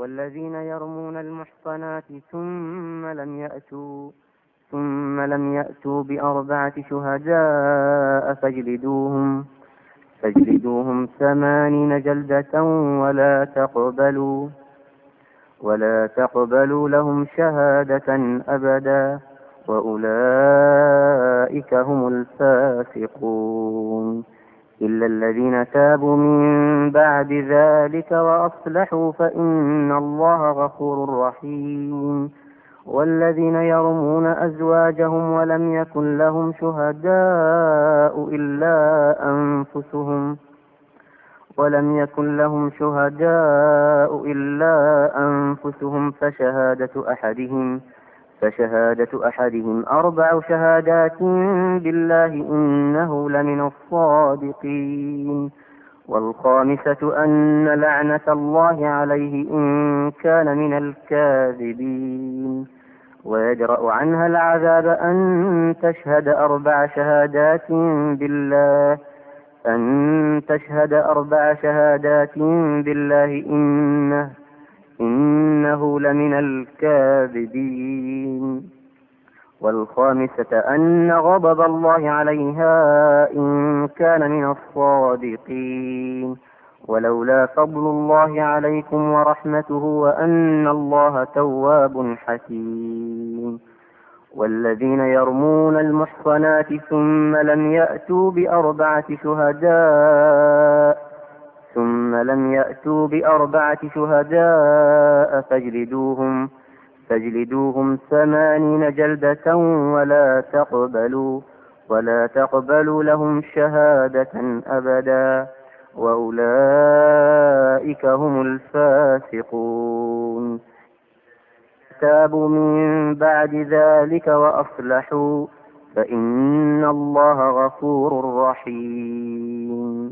والذين يرمون المحصنات ثم لم يأتوا بأربعة شهداء فاجلدوهم 80 جلدة ولا تقبلوا لهم شهادة أبدا، وأولئك هم الفاسقون. إلا الذين تابوا من بعد ذلك وأصلحوا فإن الله غفور رحيم. والذين يرمون أزواجهم ولم يكن لهم شهداء إلا أنفسهم فشهادة أحدهم 4 شهادات بالله إنه لمن الصادقين. والخامسة أن لعنة الله عليه إن كان من الكاذبين. ويدرأ عنها العذاب أن تشهد 4 شهادات بالله إنه لمن الكاذبين. والخامسة أن غضب الله عليها إن كان من الصادقين. ولولا فضل الله عليكم ورحمته وأن الله تواب حكيم. والذين يرمون المحصنات ثم لم يأتوا بأربعة شهداء فاجلدوهم 80 جلدة ولا تقبلوا لهم شهادة أبدا، وأولئك هم الفاسقون. تابوا من بعد ذلك وأصلحوا فإن الله غفور رحيم.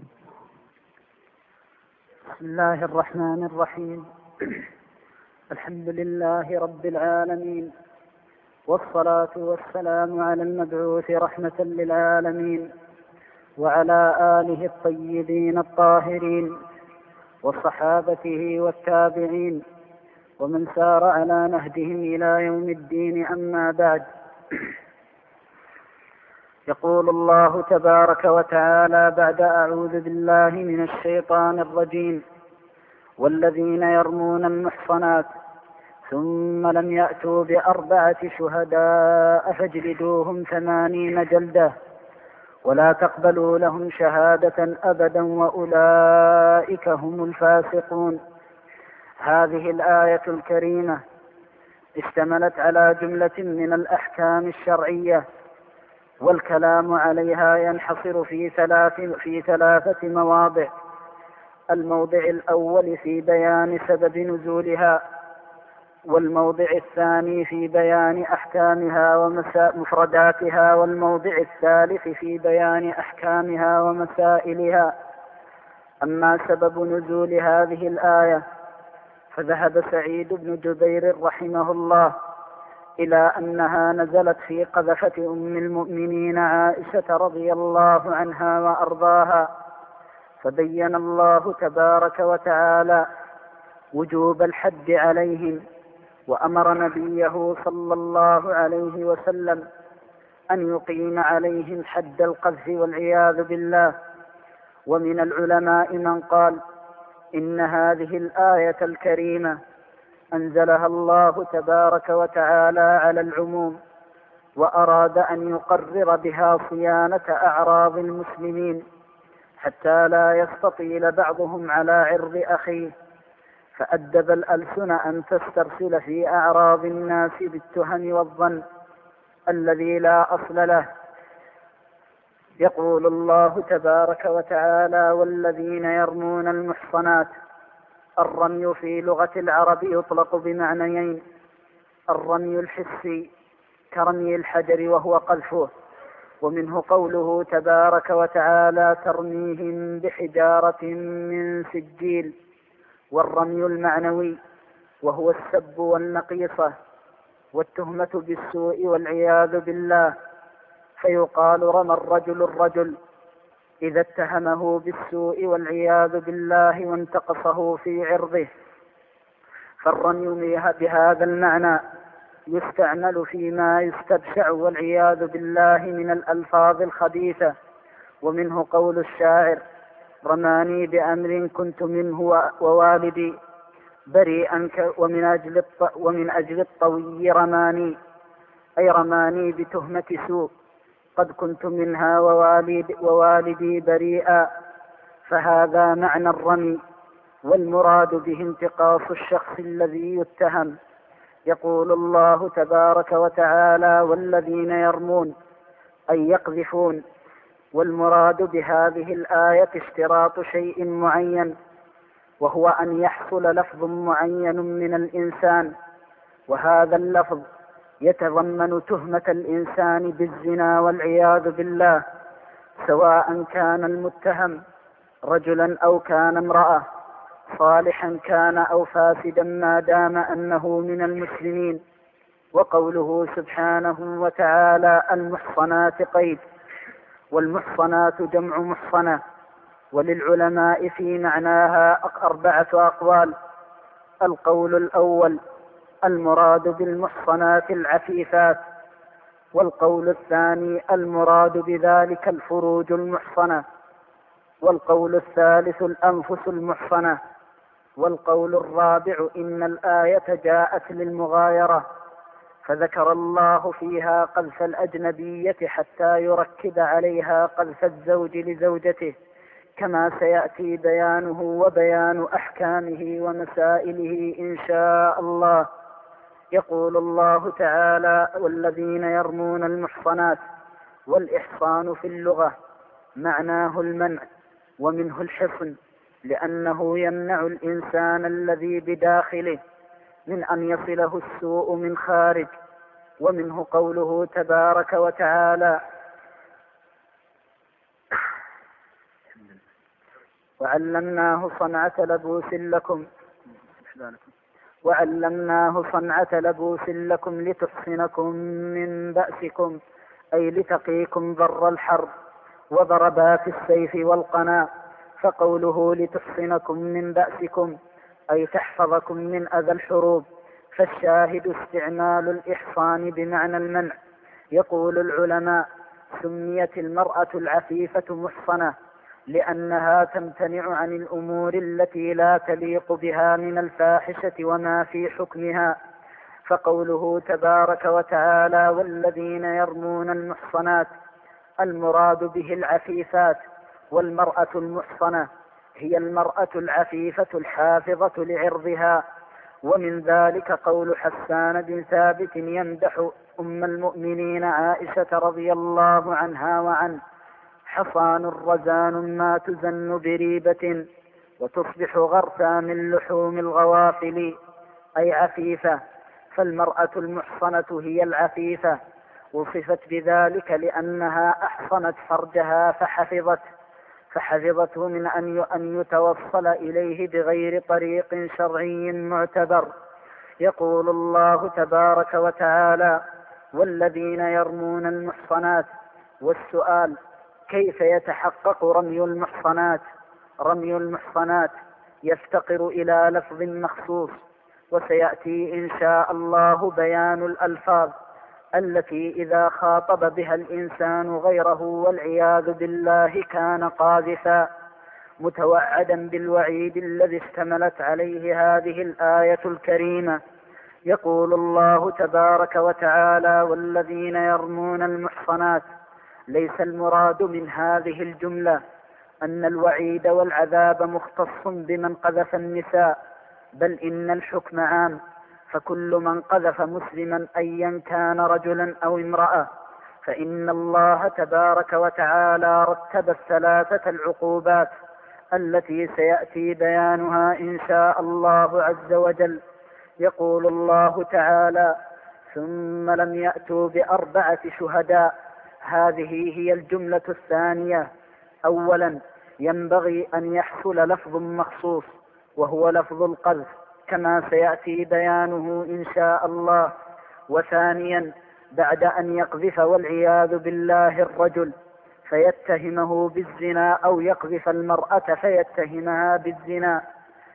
بسم الله الرحمن الرحيم. الحمد لله رب العالمين، والصلاة والسلام على المبعوث رحمة للعالمين، وعلى آله الطيبين الطاهرين، وصحابته والتابعين، ومن سار على نهجهم إلى يوم الدين. أما بعد، يقول الله تبارك وتعالى بعد أعوذ بالله من الشيطان الرجيم: والذين يرمون المحصنات ثم لم يأتوا ب4 شهداء فاجلدوهم 80 جلدة ولا تقبلوا لهم شهادة أبدا، وأولئك هم الفاسقون. هذه الآية الكريمة اشتملت على جملة من الأحكام الشرعية، والكلام عليها ينحصر في 3 مواضع. الموضع الأول في بيان سبب نزولها، والموضع الثاني في بيان أحكامها ومفرداتها، والموضع الثالث في بيان أحكامها ومسائلها. أما سبب نزول هذه الآية فذهب سعيد بن جبير رحمه الله إلى أنها نزلت في قذفة أم المؤمنين عائشة رضي الله عنها وأرضاها، فبين الله تبارك وتعالى وجوب الحد عليهم، وأمر نبيه صلى الله عليه وسلم أن يقيم عليهم حد القذف والعياذ بالله. ومن العلماء من قال إن هذه الآية الكريمة أنزلها الله تبارك وتعالى على العموم، وأراد أن يقرر بها صيانة أعراض المسلمين حتى لا يستطيل بعضهم على عرض أخيه، فأدب الألسن أن تسترسل في أعراض الناس بالتهم والظن الذي لا أصل له. يقول الله تبارك وتعالى: والذين يرمون المحصنات. الرمي في لغة العرب يطلق بمعنيين: الرمي الحسي كرمي الحجر وهو قذفه، ومنه قوله تبارك وتعالى: ترميهم بحجارة من سجيل. والرمي المعنوي وهو السب والنقيصة والتهمة بالسوء والعياذ بالله، فيقال: رمى الرجل إذا اتهمه بالسوء والعياذ بالله وانتقصه في عرضه. فالرمي بهذا المعنى يستعمل فيما يستبشع والعياذ بالله من الألفاظ الخبيثة، ومنه قول الشاعر: رماني بأمر كنت منه ووالدي بريئا، ومن أجل الطوي رماني، أي رماني بتهمة سوء قد كنت منها ووالدي بريئا. فهذا معنى الرمي، والمراد به انتقاص الشخص الذي يتهم. يقول الله تبارك وتعالى: والذين يرمون، أي يقذفون. والمراد بهذه الآية اشتراط شيء معين، وهو أن يحصل لفظ معين من الإنسان، وهذا اللفظ يتضمن تهمة الإنسان بالزنا والعياذ بالله، سواء كان المتهم رجلا أو كان امرأة، صالحا كان أو فاسدا، ما دام أنه من المسلمين. وقوله سبحانه وتعالى: المحصنات قيد، والمحصنات جمع محصنة. وللعلماء في معناها 4 أقوال. القول الأول: المراد بالمحصنات العفيفات. والقول الثاني: المراد بذلك الفروج المحصنة. والقول الثالث: الأنفس المحصنة. والقول الرابع: إن الآية جاءت للمغايرة، فذكر الله فيها قذف الأجنبية حتى يركز عليها قذف الزوج لزوجته، كما سيأتي بيانه وبيان أحكامه ومسائله إن شاء الله. يقول الله تعالى: والذين يرمون المحصنات. والإحصان في اللغة معناه المنع، ومنه الحصن، لأنه يمنع الإنسان الذي بداخله من أن يصله السوء من خارج. ومنه قوله تبارك وتعالى: وعلمناه صنعة لبوس لكم لتحصنكم من بأسكم، أي لتقيكم ضر الحرب وضربات السيف والقنا. فقوله لتحصنكم من بأسكم أي تحفظكم من أذى الحروب، فالشاهد استعمال الإحصان بمعنى المنع. يقول العلماء: سميت المرأة العفيفة محصنة لأنها تمتنع عن الأمور التي لا تليق بها من الفاحشة وما في حكمها. فقوله تبارك وتعالى: والذين يرمون المحصنات، المراد به العفيفات. والمرأة المحصنة هي المرأة العفيفة الحافظة لعرضها. ومن ذلك قول حسان بن ثابت يمدح أم المؤمنين عائشة رضي الله عنها وعنه: حصان رزان ما تزن بريبة، وتصبح غرسا من لحوم الغوافل، أي عفيفة. فالمرأة المحصنة هي العفيفة، وصفت بذلك لأنها أحصنت فرجها فحفظته من أن يتوصل إليه بغير طريق شرعي معتبر. يقول الله تبارك وتعالى: والذين يرمون المحصنات. والسؤال: كيف يتحقق رمي المحصنات؟ رمي المحصنات يفتقر إلى لفظ مخصوص، وسيأتي إن شاء الله بيان الألفاظ التي إذا خاطب بها الإنسان غيره والعياذ بالله كان قاذفا، متوعدا بالوعيد الذي اشتملت عليه هذه الآية الكريمة. يقول الله تبارك وتعالى: والذين يرمون المحصنات. ليس المراد من هذه الجملة أن الوعيد والعذاب مختص بمن قذف النساء، بل إن الحكم عام، فكل من قذف مسلما أيا كان رجلا أو امرأة، فإن الله تبارك وتعالى رتب 3 العقوبات التي سيأتي بيانها إن شاء الله عز وجل. يقول الله تعالى: ثم لم يأتوا ب4 شهداء. هذه هي الجملة الثانية. أولا، ينبغي أن يحصل لفظ مخصوص وهو لفظ القذف، كما سيأتي بيانه إن شاء الله. وثانيا، بعد أن يقذف والعياذ بالله الرجل فيتهمه بالزنا، أو يقذف المرأة فيتهمها بالزنا،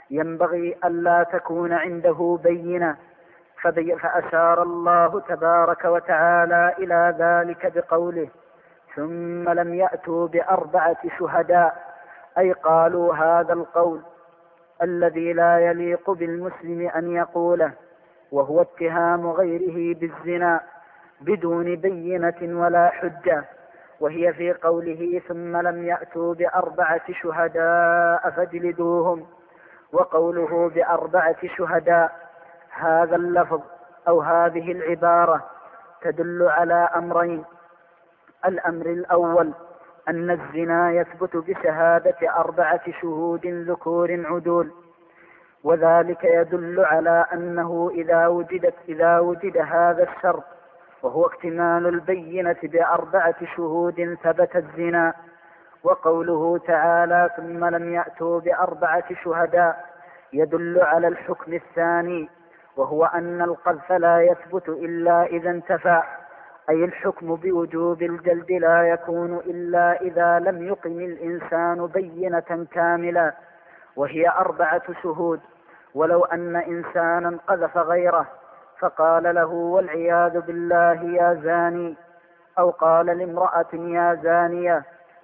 ينبغي ألا تكون عنده بينة، فأشار الله تبارك وتعالى إلى ذلك بقوله: ثم لم يأتوا بأربعة شهداء، أي قالوا هذا القول الذي لا يليق بالمسلم أن يقوله، وهو اتهام غيره بالزنا بدون بينة ولا حجة، وهي في قوله: ثم لم يأتوا بأربعة شهداء فاجلدوهم. وقوله بأربعة شهداء، هذا اللفظ أو هذه العبارة تدل على أمرين: الأمر الأول أن الزنا يثبت بشهادة 4 شهود ذكور عدول، وذلك يدل على أنه إذا وجد هذا الشرط وهو اكتمال البينة ب4 شهود ثبت الزنا. وقوله تعالى: ثم لم يأتوا ب4 شهداء يدل على الحكم الثاني، وهو أن القذف لا يثبت إلا إذا انتفى، أي الحكم بوجوب الجلد لا يكون إلا إذا لم يقم الإنسان بينة كاملة، وهي 4 شهود. ولو أن إنسانا قذف غيره فقال له والعياذ بالله يا زاني، أو قال لامرأة يا زانية،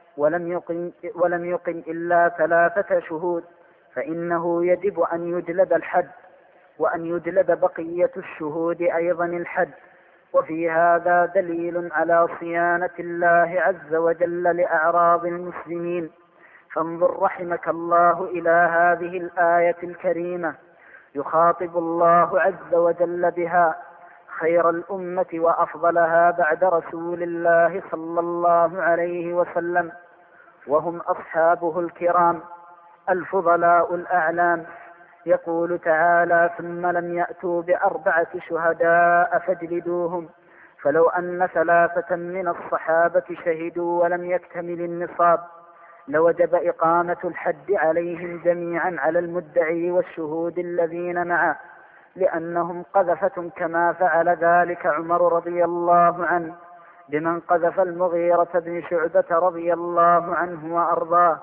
ولم يقم إلا 3 شهود، فإنه يجب أن يجلد الحد، وأن يجلد بقية الشهود أيضا الحد. وفي هذا دليل على صيانة الله عز وجل لأعراض المسلمين. فانظر رحمك الله إلى هذه الآية الكريمة، يخاطب الله عز وجل بها خير الأمة وأفضلها بعد رسول الله صلى الله عليه وسلم، وهم أصحابه الكرام الفضلاء الأعلام. يقول تعالى: ثم لم يأتوا ب4 شهداء فاجلدوهم. فلو أن 3 من الصحابة شهدوا ولم يكتمل النصاب لوجب إقامة الحد عليهم جميعا على المدعي والشهود الذين معه، لأنهم قذفة، كما فعل ذلك عمر رضي الله عنه بمن قذف المغيرة بن شعبة رضي الله عنه وأرضاه.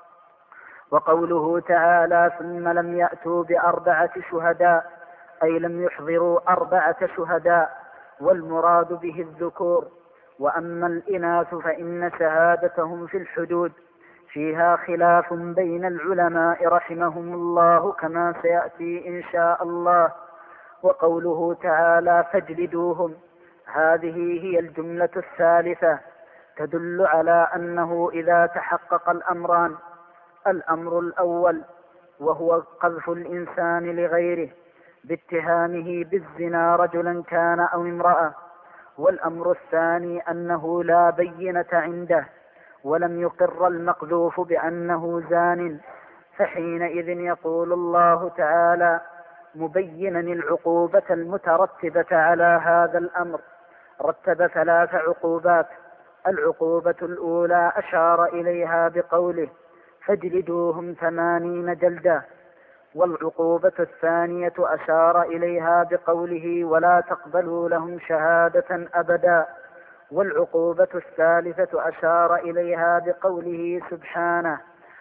وقوله تعالى: ثم لم يأتوا ب4 شهداء، أي لم يحضروا 4 شهداء، والمراد به الذكور. وأما الإناث فإن شهادتهم في الحدود فيها خلاف بين العلماء رحمهم الله، كما سيأتي إن شاء الله. وقوله تعالى: فاجلدوهم، هذه هي الجملة الثالثة، تدل على أنه إذا تحقق الأمران: الأمر الأول وهو قذف الإنسان لغيره باتهامه بالزنا رجلا كان أو امرأة، والأمر الثاني أنه لا بينة عنده ولم يقر المقذوف بأنه زان، فحينئذ يقول الله تعالى مبينا العقوبة المترتبة على هذا الأمر: رتب 3 عقوبات. العقوبة الأولى أشار إليها بقوله: فاجلدوهم 80 جلدة. والعقوبة الثانية أشار إليها بقوله: ولا تقبلوا لهم شهادة أبدا. والعقوبة الثالثة أشار إليها بقوله سبحانه: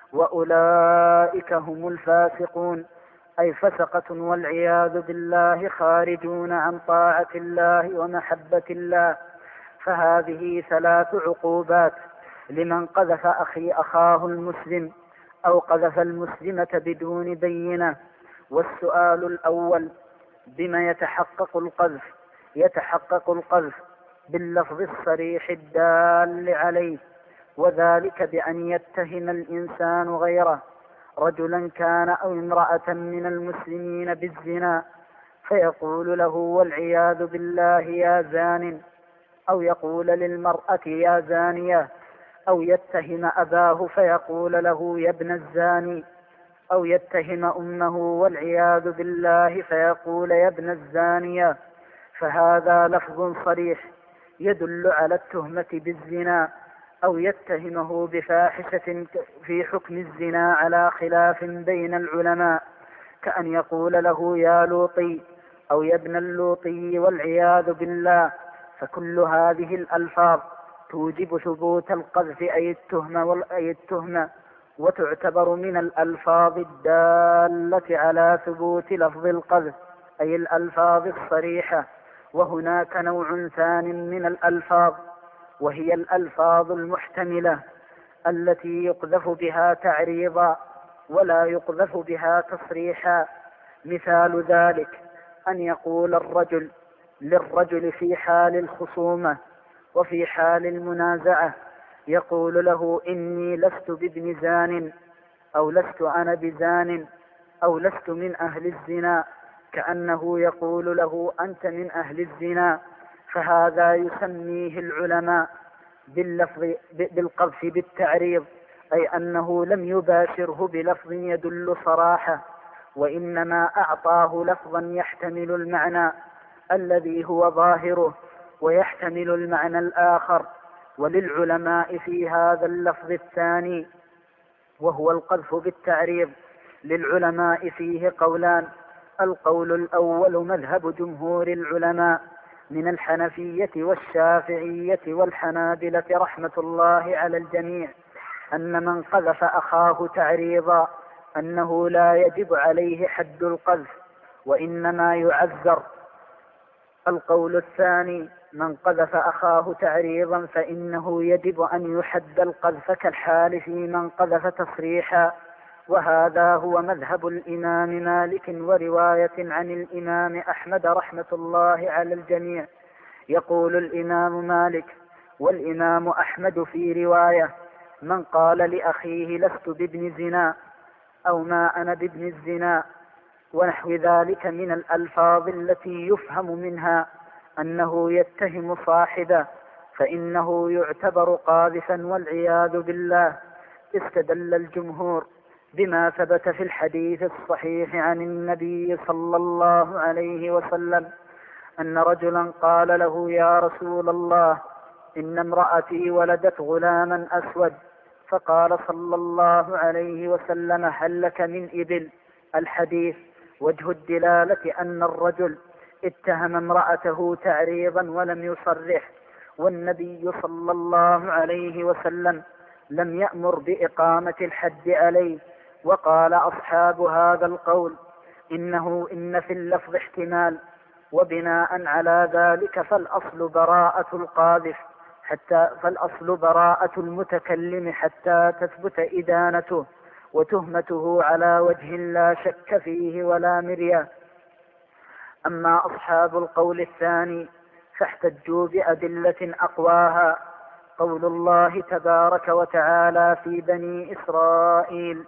وأولئك هم الفاسقون، أي فسقة والعياذ بالله، خارجون عن طاعة الله ومحبة الله. فهذه 3 عقوبات لمن قذف أخاه المسلم أو قذف المسلمة بدون بينة. والسؤال الأول: بما يتحقق القذف؟ يتحقق القذف باللفظ الصريح الدال عليه، وذلك بأن يتهم الإنسان غيره رجلا كان أو امرأة من المسلمين بالزنا، فيقول له والعياذ بالله يا زان، أو يقول للمرأة يا زانية، أو يتهم أباه فيقول له يا ابن الزاني، أو يتهم أمه والعياذ بالله فيقول يا ابن الزانية. فهذا لفظ صريح يدل على التهمة بالزنا، أو يتهمه بفاحشة في حكم الزنا على خلاف بين العلماء، كأن يقول له يا لوطي أو يا ابن اللوطي والعياذ بالله. فكل هذه الألفاظ توجب ثبوت القذف أي التهمة، وتعتبر من الألفاظ الدالة على ثبوت لفظ القذف، أي الألفاظ الصريحة. وهناك نوع ثان من الألفاظ، وهي الألفاظ المحتملة التي يقذف بها تعريضا ولا يقذف بها تصريحا. مثال ذلك أن يقول الرجل للرجل في حال الخصومة وفي حال المنازعة، يقول له إني لست بابن زان، أو لست أنا بزان، أو لست من أهل الزنا، كأنه يقول له أنت من أهل الزنا. فهذا يسميه العلماء بالقذف بالتعريض، أي أنه لم يباشره بلفظ يدل صراحة، وإنما أعطاه لفظا يحتمل المعنى الذي هو ظاهره ويحتمل المعنى الآخر. وللعلماء في هذا اللفظ الثاني وهو القذف بالتعريض للعلماء فيه قولان. القول الأول مذهب جمهور العلماء من الحنفية والشافعية والحنابلة رحمة الله على الجميع، أن من قذف أخاه تعريضا أنه لا يجب عليه حد القذف وإنما يعذر. القول الثاني من قذف أخاه تعريضا فإنه يجب أن يحد القذف كالحال في من قذف تصريحا. وهذا هو مذهب الإمام مالك ورواية عن الإمام أحمد رحمة الله على الجميع. يقول الإمام مالك والإمام أحمد في رواية: من قال لأخيه لست بابن زنا أو ما أنا بابن الزنا ونحو ذلك من الألفاظ التي يفهم منها أنه يتهم صاحبه، فإنه يعتبر قاذفا والعياذ بالله. استدل الجمهور بما ثبت في الحديث الصحيح عن النبي صلى الله عليه وسلم أن رجلا قال له: يا رسول الله، إن امرأتي ولدت غلاما أسود. فقال صلى الله عليه وسلم: هل لك من إبل؟ الحديث. وجه الدلالة أن الرجل اتهم امرأته تعريضا ولم يصرح، والنبي صلى الله عليه وسلم لم يأمر بإقامة الحد عليه. وقال أصحاب هذا القول إن في اللفظ احتمال، وبناء على ذلك فالأصل براءة المتكلم حتى تثبت إدانته وتهمته على وجه لا شك فيه ولا مرية. أما أصحاب القول الثاني فاحتجوا بأدلة أقواها، قول الله تبارك وتعالى في بني إسرائيل،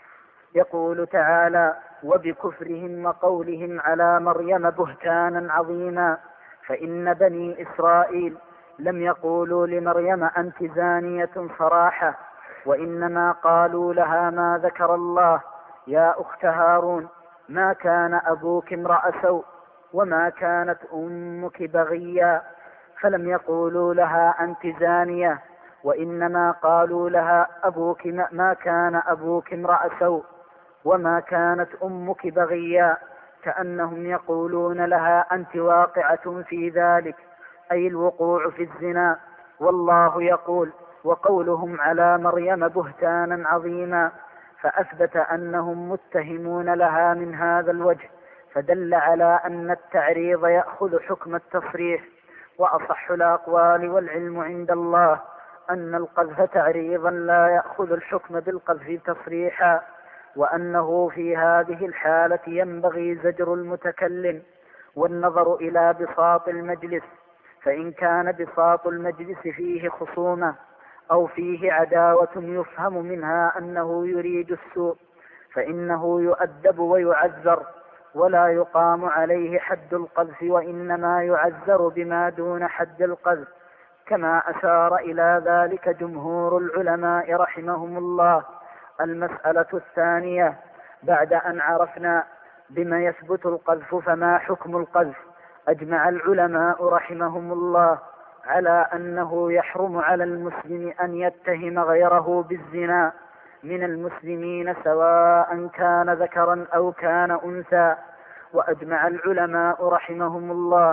يقول تعالى: وبكفرهم وقولهم على مريم بهتانا عظيما. فإن بني إسرائيل لم يقولوا لمريم أنت زانية صراحة، وإنما قالوا لها ما ذكر الله: يا أخت هارون، ما كان أبوك امرأ سوء وما كانت أمك بغيا. فلم يقولوا لها أنت زانية، وإنما قالوا لها ما كان أبوك امرأ سوء وما كانت أمك بغيا، كأنهم يقولون لها أنت واقعة في ذلك، أي الوقوع في الزنا. والله يقول: وقولهم على مريم بهتانا عظيما، فأثبت أنهم متهمون لها من هذا الوجه، فدل على أن التعريض يأخذ حكم التصريح. وأصح الأقوال والعلم عند الله أن القذف تعريضا لا يأخذ الحكم بالقذف تصريحا، وأنه في هذه الحالة ينبغي زجر المتكلم والنظر إلى بساط المجلس، فإن كان بساط المجلس فيه خصومة أو فيه عداوة يفهم منها أنه يريد السوء فإنه يؤدب ويعذر، ولا يقام عليه حد القذف، وإنما يعذر بما دون حد القذف، كما أشار إلى ذلك جمهور العلماء رحمهم الله. المسألة الثانية: بعد أن عرفنا بما يثبت القذف فما حكم القذف؟ أجمع العلماء رحمهم الله على أنه يحرم على المسلم أن يتهم غيره بالزنا من المسلمين سواء كان ذكرا أو كان أنثى. وأجمع العلماء رحمهم الله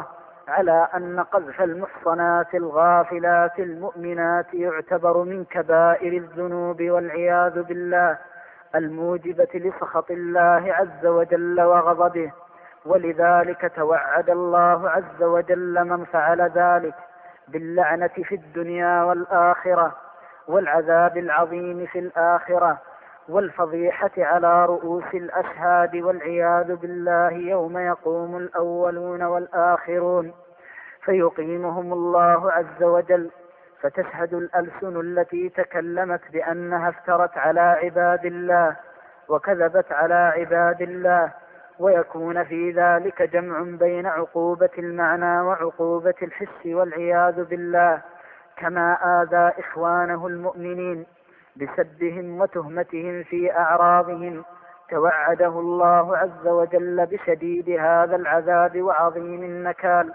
على أن قذف المحصنات الغافلات المؤمنات يعتبر من كبائر الذنوب والعياذ بالله الموجبة لسخط الله عز وجل وغضبه، ولذلك توعد الله عز وجل من فعل ذلك باللعنة في الدنيا والآخرة، والعذاب العظيم في الآخرة، والفضيحة على رؤوس الأشهاد والعياذ بالله يوم يقوم الأولون والآخرون، فيقيمهم الله عز وجل، فتشهد الألسن التي تكلمت بأنها افترت على عباد الله وكذبت على عباد الله، ويكون في ذلك جمع بين عقوبة المعنى وعقوبة الحس والعياذ بالله، كما آذى إخوانه المؤمنين بسبهم وتهمتهم في أعراضهم، توعده الله عز وجل بشديد هذا العذاب وعظيم النكال.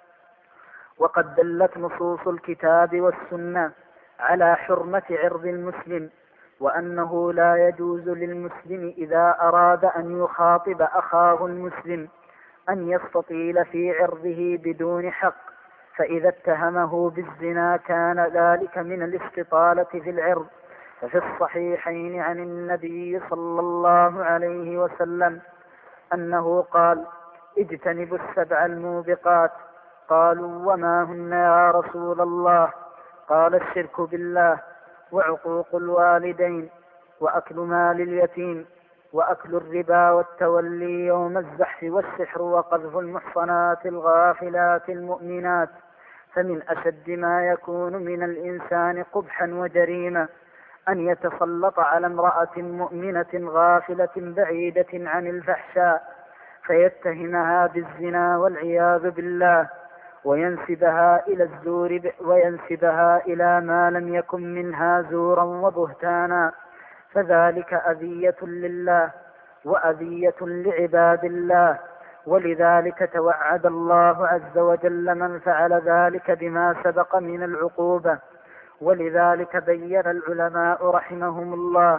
وقد دلت نصوص الكتاب والسنة على حرمة عرض المسلم، وأنه لا يجوز للمسلم إذا أراد أن يخاطب أخاه المسلم أن يستطيل في عرضه بدون حق، فإذا اتهمه بالزنا كان ذلك من الاستطالة في العرض. ففي الصحيحين عن النبي صلى الله عليه وسلم أنه قال: اجتنبوا السبع الموبقات. قالوا: وما هن يا رسول الله؟ قال: الشرك بالله، وعقوق الوالدين، وأكل مال اليتيم، وأكل الربا، والتولي يوم الزحف، والسحر، وقذف المحصنات الغافلات المؤمنات. فمن أشد ما يكون من الإنسان قبحا وجريمة أن يتسلط على امرأة مؤمنة غافلة بعيدة عن الفحشاء فيتهمها بالزنا والعياذ بالله، وينسبها إلى الزور، وينسبها إلى ما لم يكن منها زورا وبهتانا، فذلك أذية لله وأذية لعباد الله. ولذلك توعد الله عز وجل من فعل ذلك بما سبق من العقوبة. ولذلك بين العلماء رحمهم الله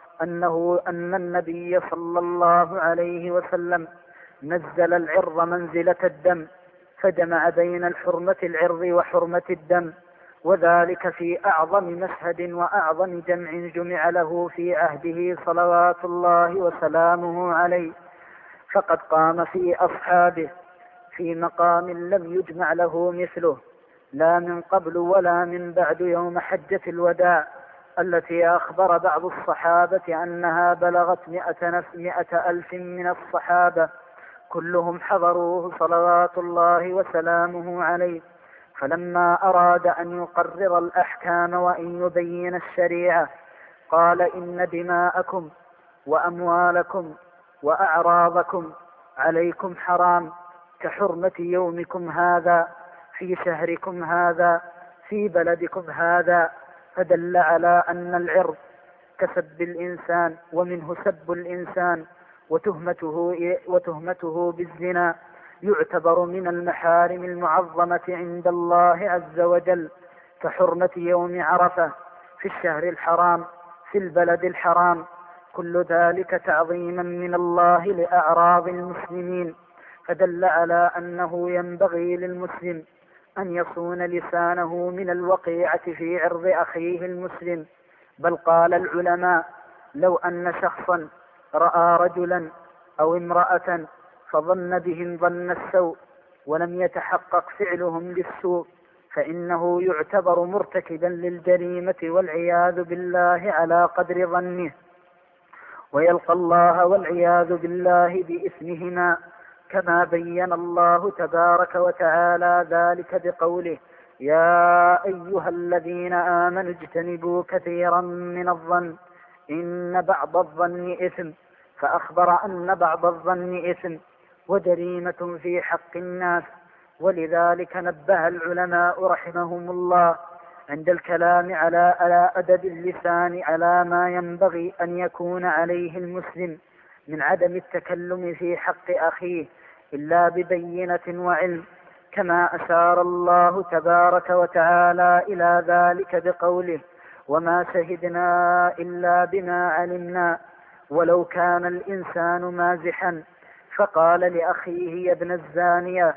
أن النبي صلى الله عليه وسلم نزل العرض منزلة الدم، فجمع بين الحرمة العرض وحرمة الدم، وذلك في أعظم مشهد وأعظم جمع جمع له في عهده صلوات الله وسلامه عليه، فقد قام في أصحابه في مقام لم يجمع له مثله، لا من قبل ولا من بعد، يوم حجة الوداع التي أخبر بعض الصحابة أنها بلغت 100,000 من الصحابة كلهم حضروه صلوات الله وسلامه عليه. فلما أراد أن يقرر الأحكام وأن يبين الشريعة قال: إن دماءكم وأموالكم وأعراضكم عليكم حرام كحرمة يومكم هذا في شهركم هذا في بلدكم هذا. فدل على أن العرض كسب الإنسان، ومنه سب الإنسان وتهمته بالزنا، يعتبر من المحارم المعظمة عند الله عز وجل، كحرمة يوم عرفة في الشهر الحرام في البلد الحرام، كل ذلك تعظيما من الله لأعراض المسلمين. فدل على أنه ينبغي للمسلم أن يصون لسانه من الوقيعة في عرض أخيه المسلم. بل قال العلماء: لو أن شخصا رأى رجلا أو امرأة فظن بهم ظن السوء ولم يتحقق فعلهم للسوء فإنه يعتبر مرتكبا للجريمة والعياذ بالله على قدر ظنه، ويلقى الله والعياذ بالله بإثمهما، كما بين الله تبارك وتعالى ذلك بقوله: يا أيها الذين آمنوا اجتنبوا كثيرا من الظن إن بعض الظن إثم، فأخبر أن بعض الظن إثم وجريمة في حق الناس. ولذلك نبه العلماء رحمهم الله عند الكلام على أدب اللسان على ما ينبغي أن يكون عليه المسلم من عدم التكلم في حق أخيه إلا ببينة وعلم، كما أشار الله تبارك وتعالى إلى ذلك بقوله: وما شهدنا إلا بما علمنا ولو كان الإنسان مازحا. فقال لأخيه: يا ابن الزانية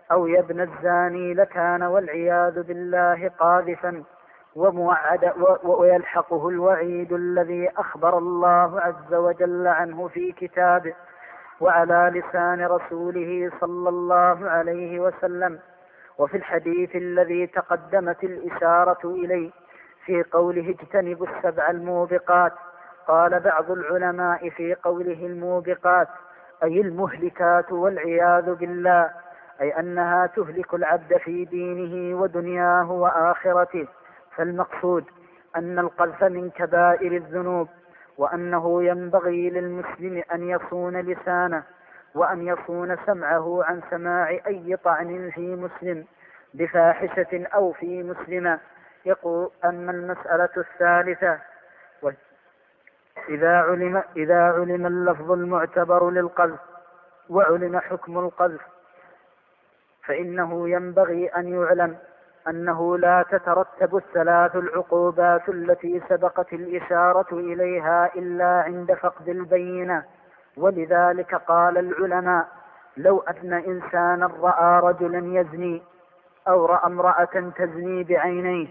أو يبنى الزاني لكان والعياذ بالله قاذفا وموعد، ويلحقه الوعيد الذي أخبر الله عز وجل عنه في كتابه وعلى لسان رسوله صلى الله عليه وسلم. وفي الحديث الذي تقدمت الإشارة إليه في قوله اجتنبوا السبع الموبقات، قال بعض العلماء في قوله الموبقات أي المهلكات والعياذ بالله، أي أنها تهلك العبد في دينه ودنياه وآخرته. فالمقصود أن القذف من كبائر الذنوب، وأنه ينبغي للمسلم أن يصون لسانه وأن يصون سمعه عن سماع أي طعن في مسلم بفاحشة أو في مسلمة. يقول أما المسألة الثالثة، إذا علم اللفظ المعتبر للقذف وعلم حكم القذف، فإنه ينبغي أن يعلم أنه لا تترتب الثلاث العقوبات التي سبقت الإشارة إليها إلا عند فقد البينة. ولذلك قال العلماء لو أن إنسانا رأى رجلا يزني أو رأى امرأة تزني بعينيه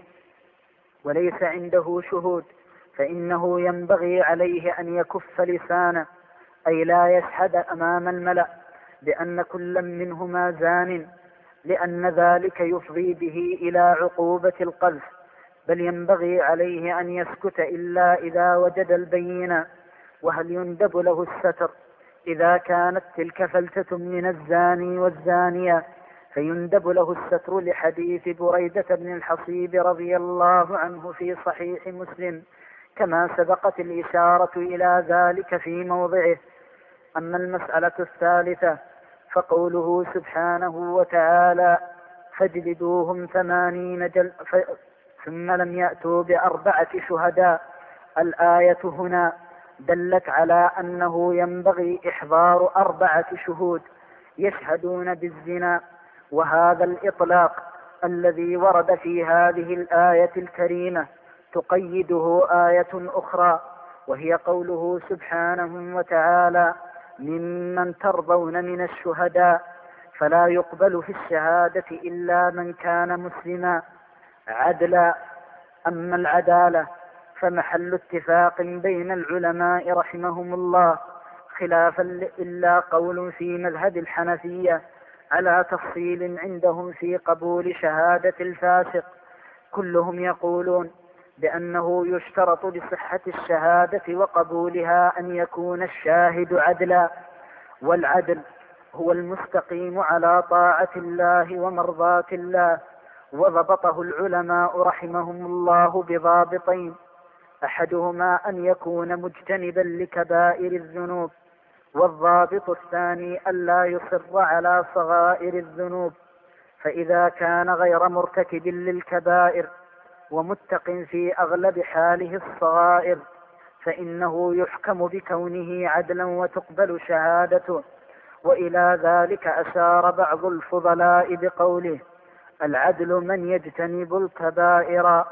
وليس عنده شهود، فإنه ينبغي عليه أن يكف لسانه، أي لا يشهد أمام الملأ بأن كل منهما زان، لأن ذلك يفضي به إلى عقوبة القذف، بل ينبغي عليه أن يسكت إلا إذا وجد البينة. وهل يندب له الستر إذا كانت تلك فلتة من الزاني والزانية؟ فيندب له الستر لحديث بريدة بن الحصيب رضي الله عنه في صحيح مسلم، كما سبقت الإشارة إلى ذلك في موضعه. أما المسألة الثالثة فقوله سبحانه وتعالى فاجلدوهم 80 جلدة ثم لم يأتوا ب4 شهداء. الآية هنا دلت على أنه ينبغي إحضار 4 شهود يشهدون بالزنا، وهذا الإطلاق الذي ورد في هذه الآية الكريمة تقيده آية أخرى، وهي قوله سبحانه وتعالى ممن ترضون من الشهداء فلا يقبل في الشهادة إلا من كان مسلما عدلا. أما العدالة فمحل اتفاق بين العلماء رحمهم الله، خلافا إلا قول في مذهب الحنفية على تفصيل عندهم في قبول شهادة الفاسق. كلهم يقولون بأنه يشترط لصحة الشهادة وقبولها أن يكون الشاهد عدلا، والعدل هو المستقيم على طاعة الله ومرضاة الله. وضبطه العلماء رحمهم الله بضابطين، أحدهما أن يكون مجتنبا لكبائر الذنوب، والضابط الثاني ألا يصر على صغائر الذنوب. فإذا كان غير مرتكب للكبائر ومتق في أغلب حاله الصغائر فإنه يحكم بكونه عدلا وتقبل شهادته. وإلى ذلك أشار بعض الفضلاء بقوله العدل من يجتنب الكبائر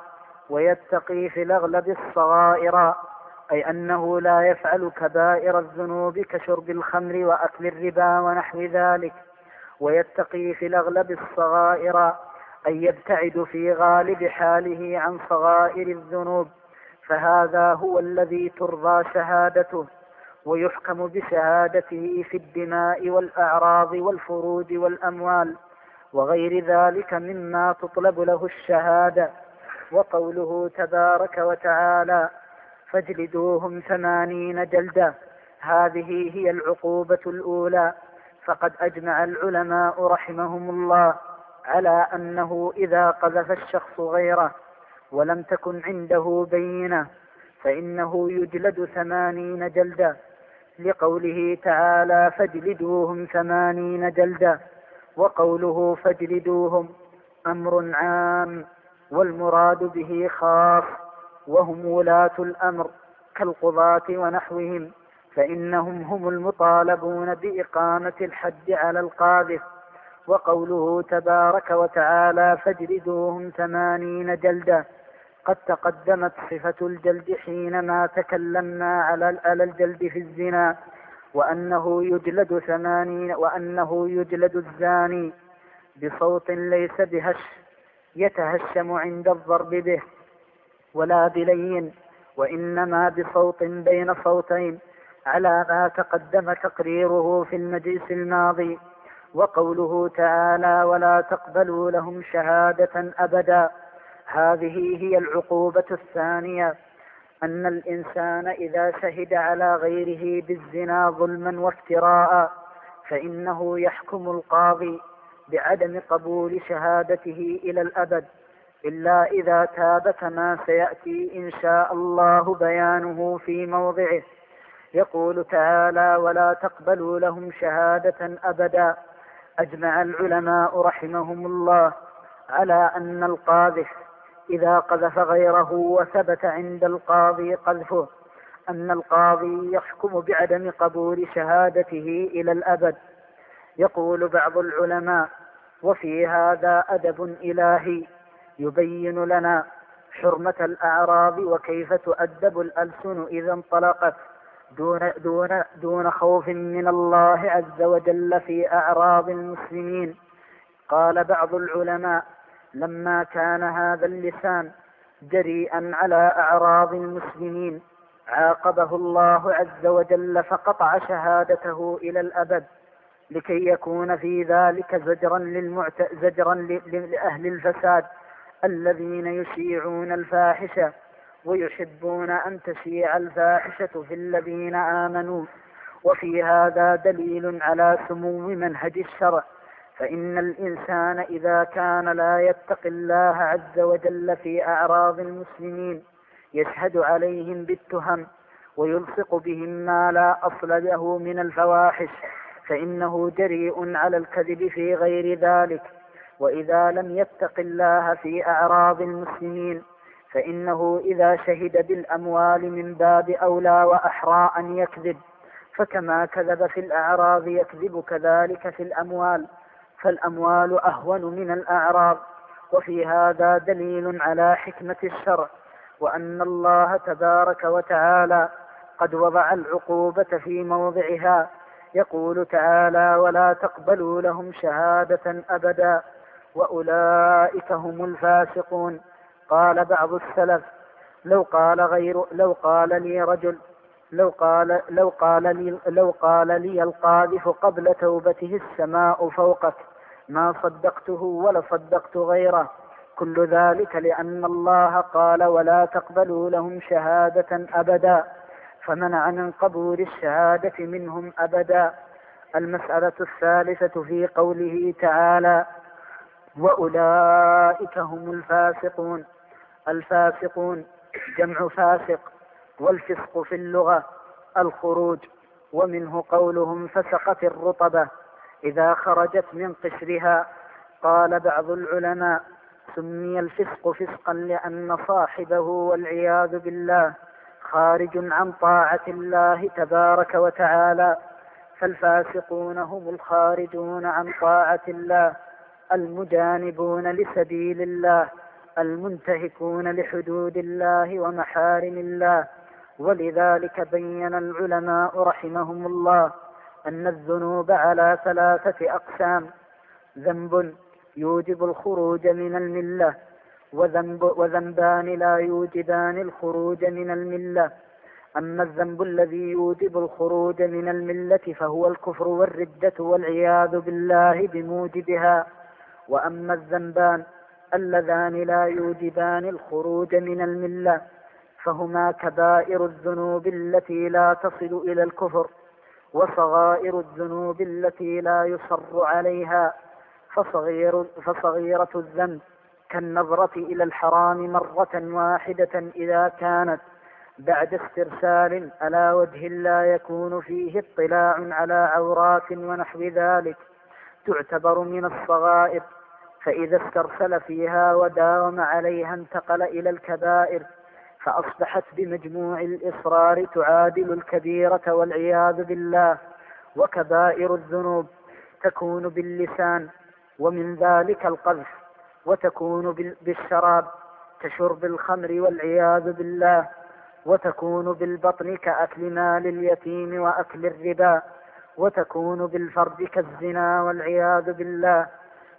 ويتقي في الأغلب الصغائر، أي أنه لا يفعل كبائر الذنوب كشرب الخمر وأكل الربا ونحو ذلك، ويتقي في الأغلب الصغائر أي يبتعد في غالب حاله عن صغائر الذنوب، فهذا هو الذي ترضى شهادته ويحكم بشهادته في الدماء والأعراض والفروج والأموال وغير ذلك مما تطلب له الشهادة. وقوله تبارك وتعالى فاجلدوهم 80 جلدة، هذه هي العقوبة الأولى. فقد أجمع العلماء رحمهم الله على أنه إذا قذف الشخص غيره ولم تكن عنده بينة فإنه يجلد 80 جلدة، لقوله تعالى فاجلدوهم 80 جلدة. وقوله فاجلدوهم أمر عام، والمراد به خاص، وهم ولاة الأمر كالقضاة ونحوهم، فإنهم هم المطالبون بإقامة الحد على القاذف. وقوله تبارك وتعالى فاجلدوهم 80 جلدة، قد تقدمت صفة الجلد حينما تكلمنا على الجلد في الزنا، وأنه يجلد 80، وأنه يجلد الزاني بصوت ليس بهش يتهشم عند الضرب به، ولا بلين، وإنما بصوت بين صوتين، على ما تقدم تقريره في المجلس الماضي. وقوله تعالى: ولا تقبلوا لهم شهادة أبدا، هذه هي العقوبة الثانية، أن الإنسان إذا شهد على غيره بالزنا ظلما وافتراء فإنه يحكم القاضي بعدم قبول شهادته إلى الأبد، إلا إذا تاب، كما سيأتي إن شاء الله بيانه في موضعه. يقول تعالى: ولا تقبلوا لهم شهادة أبدا. أجمع العلماء رحمهم الله على أن القاذف إذا قذف غيره وثبت عند القاضي قذفه، أن القاضي يحكم بعدم قبول شهادته إلى الأبد. يقول بعض العلماء: وفي هذا أدب إلهي يبين لنا حرمة الأعراض وكيف تؤدب الألسن إذا انطلقت دون خوف من الله عز وجل في أعراض المسلمين. قال بعض العلماء: لما كان هذا اللسان جريئا على أعراض المسلمين عاقبه الله عز وجل فقطع شهادته إلى الأبد، لكي يكون في ذلك زجرا لأهل الفساد الذين يشيعون الفاحشة ويحبون أن تشيع الفاحشة في الذين آمنوا. وفي هذا دليل على سمو منهج الشرع، فإن الإنسان إذا كان لا يتقي الله عز وجل في أعراض المسلمين يشهد عليهم بالتهم ويلصق بهم ما لا أصل له من الفواحش، فإنه جريء على الكذب في غير ذلك. وإذا لم يتق الله في أعراض المسلمين فإنه إذا شهد بالأموال من باب أولى وأحرى أن يكذب، فكما كذب في الأعراض يكذب كذلك في الأموال، فالأموال أهون من الأعراض. وفي هذا دليل على حكمة الشرع، وأن الله تبارك وتعالى قد وضع العقوبة في موضعها. يقول تعالى: ولا تقبلوا لهم شهادة أبدا وأولئك هم الفاسقون. قال بعض السلف: لو قال لي القاذف قبل توبته السماء فوقك ما صدقته ولصدقت غيره. كل ذلك لأن الله قال: ولا تقبلوا لهم شهادة أبدا، فمنع من قبول الشهادة منهم أبدا. المسألة الثالثة في قوله تعالى: وأولئك هم الفاسقون. الفاسقون جمع فاسق، والفسق في اللغة الخروج، ومنه قولهم فسقت الرطبة إذا خرجت من قشرها. قال بعض العلماء: سمي الفسق فسقا لأن صاحبه والعياذ بالله خارج عن طاعة الله تبارك وتعالى. فالفاسقون هم الخارجون عن طاعة الله، المجانبون لسبيل الله، المنتهكون لحدود الله ومحارم الله. ولذلك بين العلماء رحمهم الله أن الذنوب على 3 أقسام: ذنب يوجب الخروج من الملة، وذنبان لا يوجبان الخروج من الملة. أما الذنب الذي يوجب الخروج من الملة فهو الكفر والردة والعياذ بالله بموجبها. وأما الذنبان اللذان لا يوجبان الخروج من الملة فهما كبائر الذنوب التي لا تصل إلى الكفر، وصغائر الذنوب التي لا يصر عليها. فصغيرة الذنب كالنظرة إلى الحرام مرة واحدة إذا كانت بعد استرسال على وجه لا يكون فيه اطلاع على عورات ونحو ذلك تعتبر من الصغائر، فإذا استرسل فيها وداوم عليها انتقل إلى الكبائر، فأصبحت بمجموع الإصرار تعادل الكبيرة والعياذ بالله. وكبائر الذنوب تكون باللسان، ومن ذلك القذف، وتكون بالشراب كشرب الخمر والعياذ بالله، وتكون بالبطن كأكل مال اليتيم وأكل الربا، وتكون بالفرج كالزنا والعياذ بالله.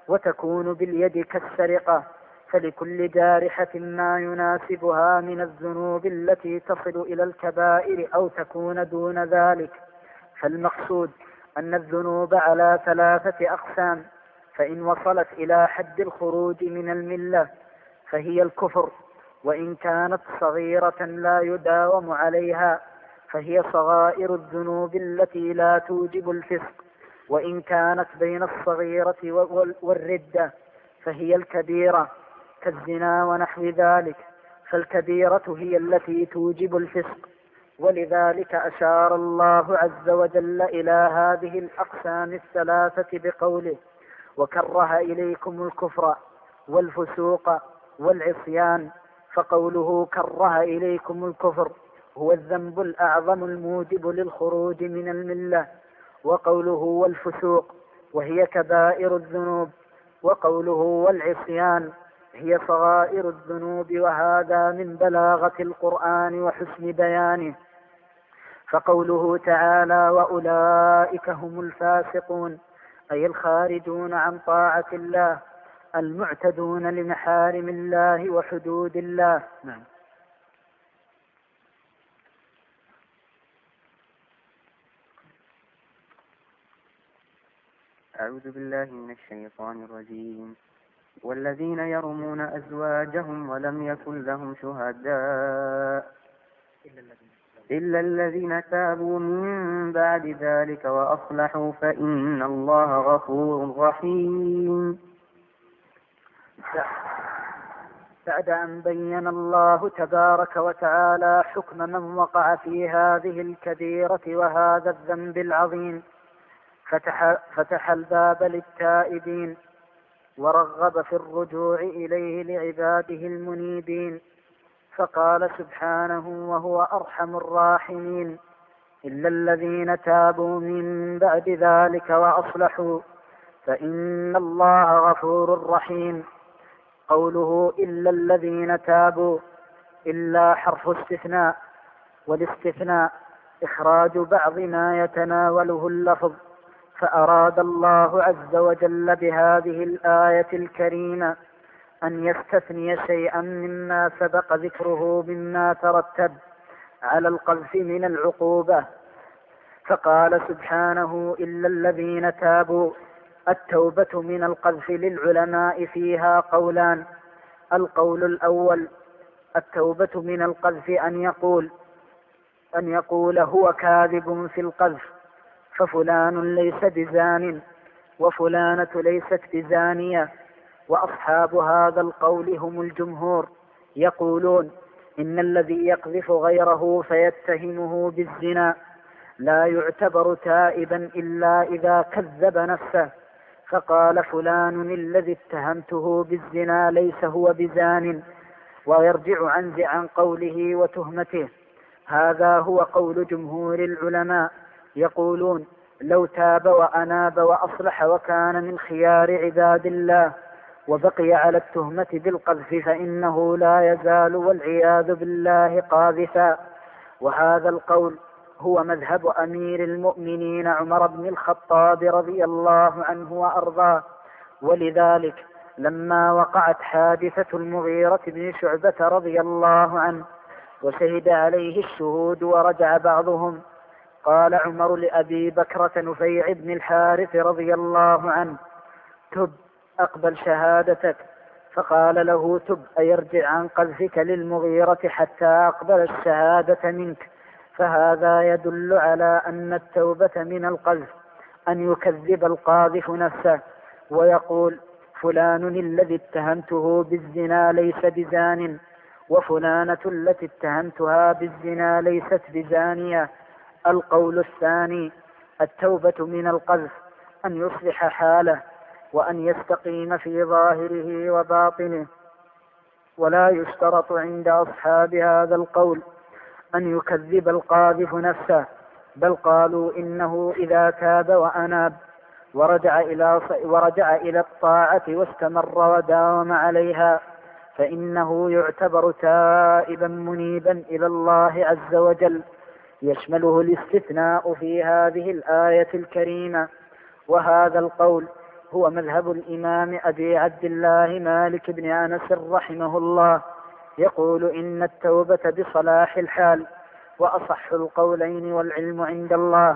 وتكون باليد كالسرقة، فلكل جارحة ما يناسبها من الذنوب التي تصل إلى الكبائر أو تكون دون ذلك. فالمقصود أن الذنوب على 3 أقسام، فإن وصلت إلى حد الخروج من الملة فهي الكفر، وإن كانت صغيرة لا يداوم عليها فهي صغائر الذنوب التي لا توجب الفسق، وإن كانت بين الصغيرة والردة فهي الكبيرة كالزنا ونحو ذلك، فالكبيرة هي التي توجب الفسق. ولذلك أشار الله عز وجل إلى هذه الأقسام 3 بقوله: وكره إليكم الكفر والفسوق والعصيان. فقوله كره إليكم الكفر هو الذنب الأعظم الموجب للخروج من الملة، وقوله والفسوق وهي كبائر الذنوب، وقوله والعصيان هي صغائر الذنوب، وهذا من بلاغة القرآن وحسن بيانه. فقوله تعالى: وأولئك هم الفاسقون، أي الخارجون عن طاعة الله المعتدون لمحارم الله وحدود الله. نعم. أعوذ بالله من الشيطان الرجيم. والذين يرمون أزواجهم ولم يكن لهم شهداء إلا الذين تابوا من بعد ذلك وأصلحوا فإن الله غفور رحيم. بعد أن بين الله تبارك وتعالى حكم من وقع في هذه الكبيرة وهذا الذنب العظيم، فتح الباب للتائبين ورغب في الرجوع إليه لعباده المنيبين، فقال سبحانه وهو أرحم الراحمين: إلا الذين تابوا من بعد ذلك وأصلحوا فإن الله غفور رحيم. قوله إلا الذين تابوا، إلا حرف استثناء، والاستثناء إخراج بعض ما يتناوله اللفظ، فأراد الله عز وجل بهذه الآية الكريمة أن يستثني شيئا مما سبق ذكره مما ترتب على القذف من العقوبة، فقال سبحانه: إلا الذين تابوا. التوبة من القذف للعلماء فيها قولان: القول الأول: التوبة من القذف أن يقول هو كاذب في القذف، ففلان ليس بزان وفلانة ليست بزانية. وأصحاب هذا القول هم الجمهور، يقولون إن الذي يقذف غيره فيتهمه بالزنا لا يعتبر تائبا إلا إذا كذب نفسه، فقال فلان الذي اتهمته بالزنا ليس هو بزان، ويرجع عن قوله وتهمته. هذا هو قول جمهور العلماء، يقولون لو تاب وأناب وأصلح وكان من خيار عباد الله وبقي على التهمة بالقذف فإنه لا يزال والعياذ بالله قاذفا. وهذا القول هو مذهب أمير المؤمنين عمر بن الخطاب رضي الله عنه وأرضاه. ولذلك لما وقعت حادثة المغيرة بن شعبة رضي الله عنه وشهد عليه الشهود ورجع بعضهم، قال عمر لأبي بكرة نفيع بن الحارث رضي الله عنه: تب، أقبل شهادتك. فقال له: تب أيرجع عن قذفك للمغيرة حتى أقبل الشهادة منك. فهذا يدل على أن التوبة من القذف أن يكذب القاذف نفسه ويقول: فلان الذي اتهمته بالزنا ليس بزان، وفلانة التي اتهمتها بالزنا ليست بزانية. القول الثاني: التوبة من القذف أن يصلح حاله وأن يستقيم في ظاهره وباطنه. ولا يشترط عند أصحاب هذا القول أن يكذب القاذف نفسه، بل قالوا إنه إذا تاب وأناب ورجع إلى الطاعة واستمر وداوم عليها فإنه يعتبر تائبا منيبا إلى الله عز وجل. يشمله الاستثناء في هذه الآية الكريمة. وهذا القول هو مذهب الإمام أبي عبد الله مالك بن أنس رحمه الله، يقول إن التوبة بصلاح الحال. وأصح القولين والعلم عند الله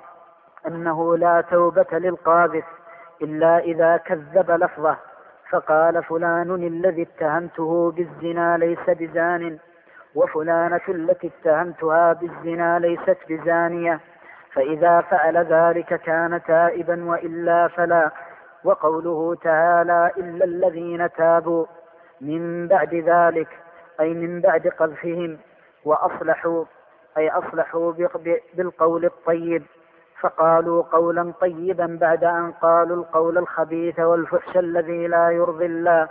أنه لا توبة للقاذف إلا إذا كذب لفظه فقال فلان الذي اتهمته بالزنا ليس بزان، وفلانة التي اتهمتها بالزنا ليست بزانية، فإذا فعل ذلك كان تائبا وإلا فلا. وقوله تعالى إلا الذين تابوا من بعد ذلك أي من بعد قذفهم وأصلحوا أي أصلحوا بالقول الطيب، فقالوا قولا طيبا بعد أن قالوا القول الخبيث والفحش الذي لا يرضي الله،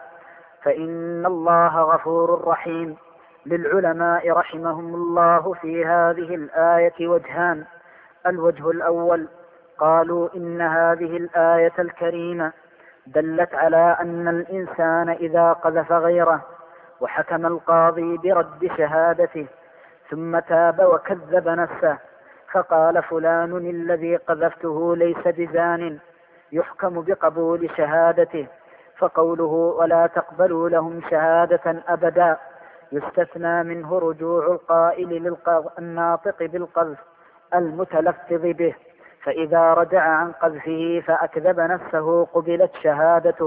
فإن الله غفور رحيم. للعلماء رحمهم الله في هذه الآية وجهان: الوجه الأول قالوا إن هذه الآية الكريمة دلت على أن الإنسان إذا قذف غيره وحكم القاضي برد شهادته ثم تاب وكذب نفسه فقال فلان الذي قذفته ليس بزان يحكم بقبول شهادته، فقوله ولا تقبلوا لهم شهادة أبدا يستثنى منه رجوع القائل الناطق بالقذف المتلفظ به، فإذا رجع عن قذفه فأكذب نفسه قبلت شهادته.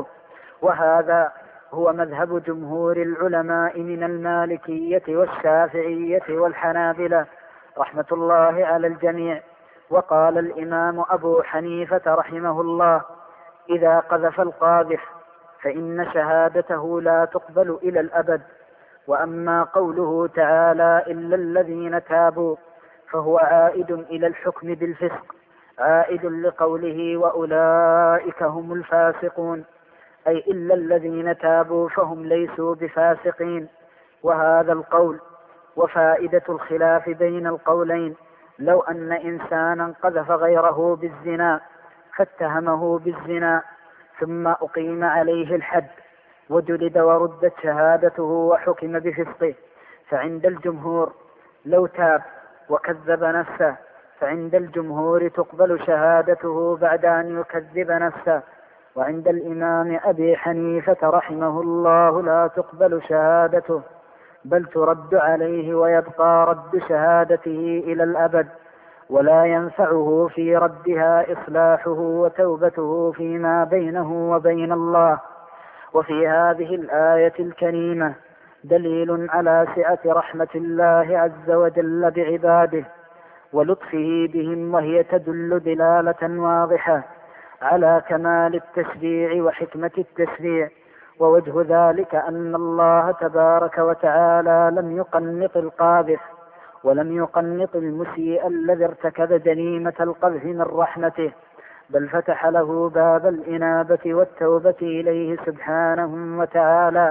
وهذا هو مذهب جمهور العلماء من المالكية والشافعية والحنابلة رحمة الله على الجميع. وقال الإمام أبو حنيفة رحمه الله إذا قذف القاذف فإن شهادته لا تقبل إلى الأبد. وأما قوله تعالى إلا الذين تابوا فهو عائد إلى الحكم بالفسق، عائد لقوله وأولئك هم الفاسقون، أي إلا الذين تابوا فهم ليسوا بفاسقين. وهذا القول وفائدة الخلاف بين القولين لو أن إنسانا قذف غيره بالزنا فاتهمه بالزنا ثم أقيم عليه الحد وجلد وردت شهادته وحكم بفسقه، فعند الجمهور لو تاب وكذب نفسه فعند الجمهور تقبل شهادته بعد أن يكذب نفسه، وعند الإمام أبي حنيفة رحمه الله لا تقبل شهادته بل ترد عليه ويبقى رد شهادته إلى الأبد، ولا ينفعه في ردها إصلاحه وتوبته فيما بينه وبين الله. وفي هذه الآية الكريمة دليل على سعة رحمة الله عز وجل بعباده ولطفه بهم، وهي تدل دلالة واضحة على كمال التشريع وحكمة التشريع. ووجه ذلك أن الله تبارك وتعالى لم يقنط القاذف ولم يقنط المسيء الذي ارتكب جريمة القذف من رحمته، بل فتح له باب الإنابة والتوبة إليه سبحانه وتعالى.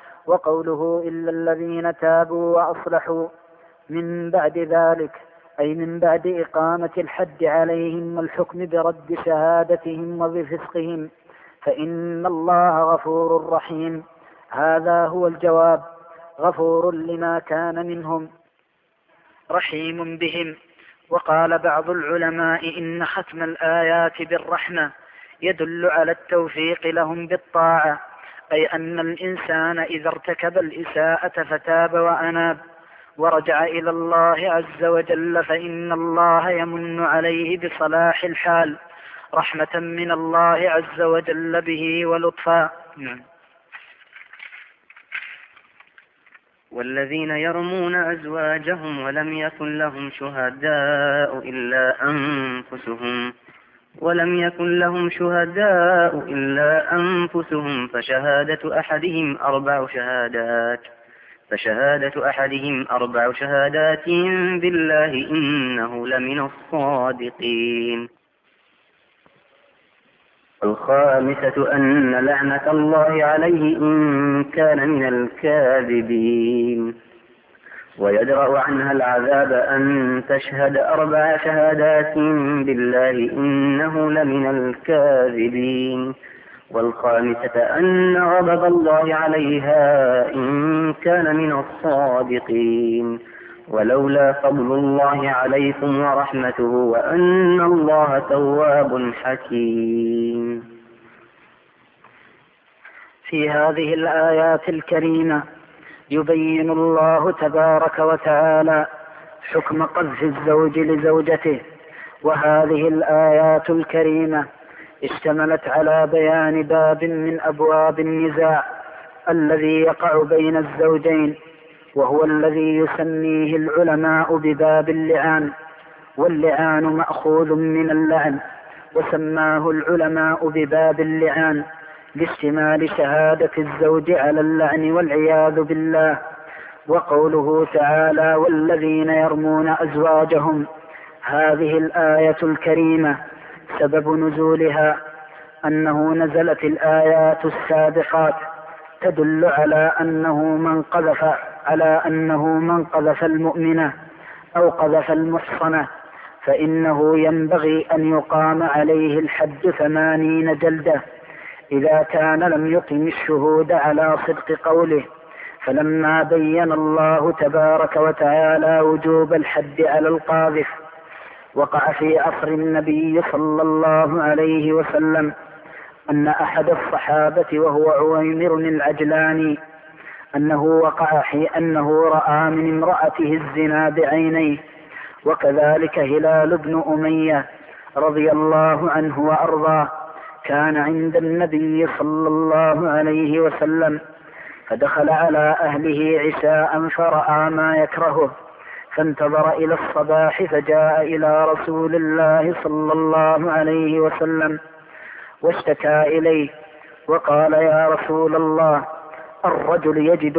وقوله إلا الذين تابوا وأصلحوا من بعد ذلك أي من بعد إقامة الحد عليهم والحكم برد شهادتهم وبفسقهم فإن الله غفور رحيم. هذا هو الجواب، غفور لما كان منهم رحيم بهم. وقال بعض العلماء إن ختم الآيات بالرحمة يدل على التوفيق لهم بالطاعة، أي أن الإنسان إذا ارتكب الإساءة فتاب وأناب ورجع إلى الله عز وجل فإن الله يمن عليه بصلاح الحال رحمة من الله عز وجل به ولطفا. والذين يرمون أزواجهم ولم يكن لهم شهداء إلا أنفسهم فشهادة أحدهم أربع شهادات بالله إنه لمن الصادقين. الخامسة أن لعنة الله عليه إن كان من الكاذبين، ويدرأ عنها العذاب أن تشهد 4 شهادات بالله إنه لمن الكاذبين. والخامسة أن غضب الله عليها إن كان من الصادقين، ولولا فضل الله عليكم ورحمته وأن الله تواب حكيم. في هذه الآيات الكريمة يبين الله تبارك وتعالى حكم قذف الزوج لزوجته، وهذه الآيات الكريمة اشتملت على بيان باب من أبواب النزاع الذي يقع بين الزوجين، وهو الذي يسميه العلماء بباب اللعان، واللعان مأخوذ من اللعن، وسماه العلماء بباب اللعان لاشتمال شهادة الزوج على اللعن والعياذ بالله. وقوله تعالى والذين يرمون أزواجهم، هذه الآية الكريمة سبب نزولها أنه نزلت الآيات السابقات تدل على أنه من قذف المؤمنة أو قذف المحصنة فإنه ينبغي أن يقام عليه الحد 80 جلدة إذا كان لم يقم الشهود على صدق قوله. فلما بين الله تبارك وتعالى وجوب الحد على القاذف، وقع في عصر النبي صلى الله عليه وسلم أن أحد الصحابة وهو عويمر العجلاني أنه رأى من امرأته الزنا بعينيه، وكذلك هلال بن أمية رضي الله عنه وأرضاه كان عند النبي صلى الله عليه وسلم، فدخل على أهله عشاء فرأى ما يكرهه، فانتظر إلى الصباح فجاء إلى رسول الله صلى الله عليه وسلم واشتكى إليه وقال يا رسول الله، الرجل يجد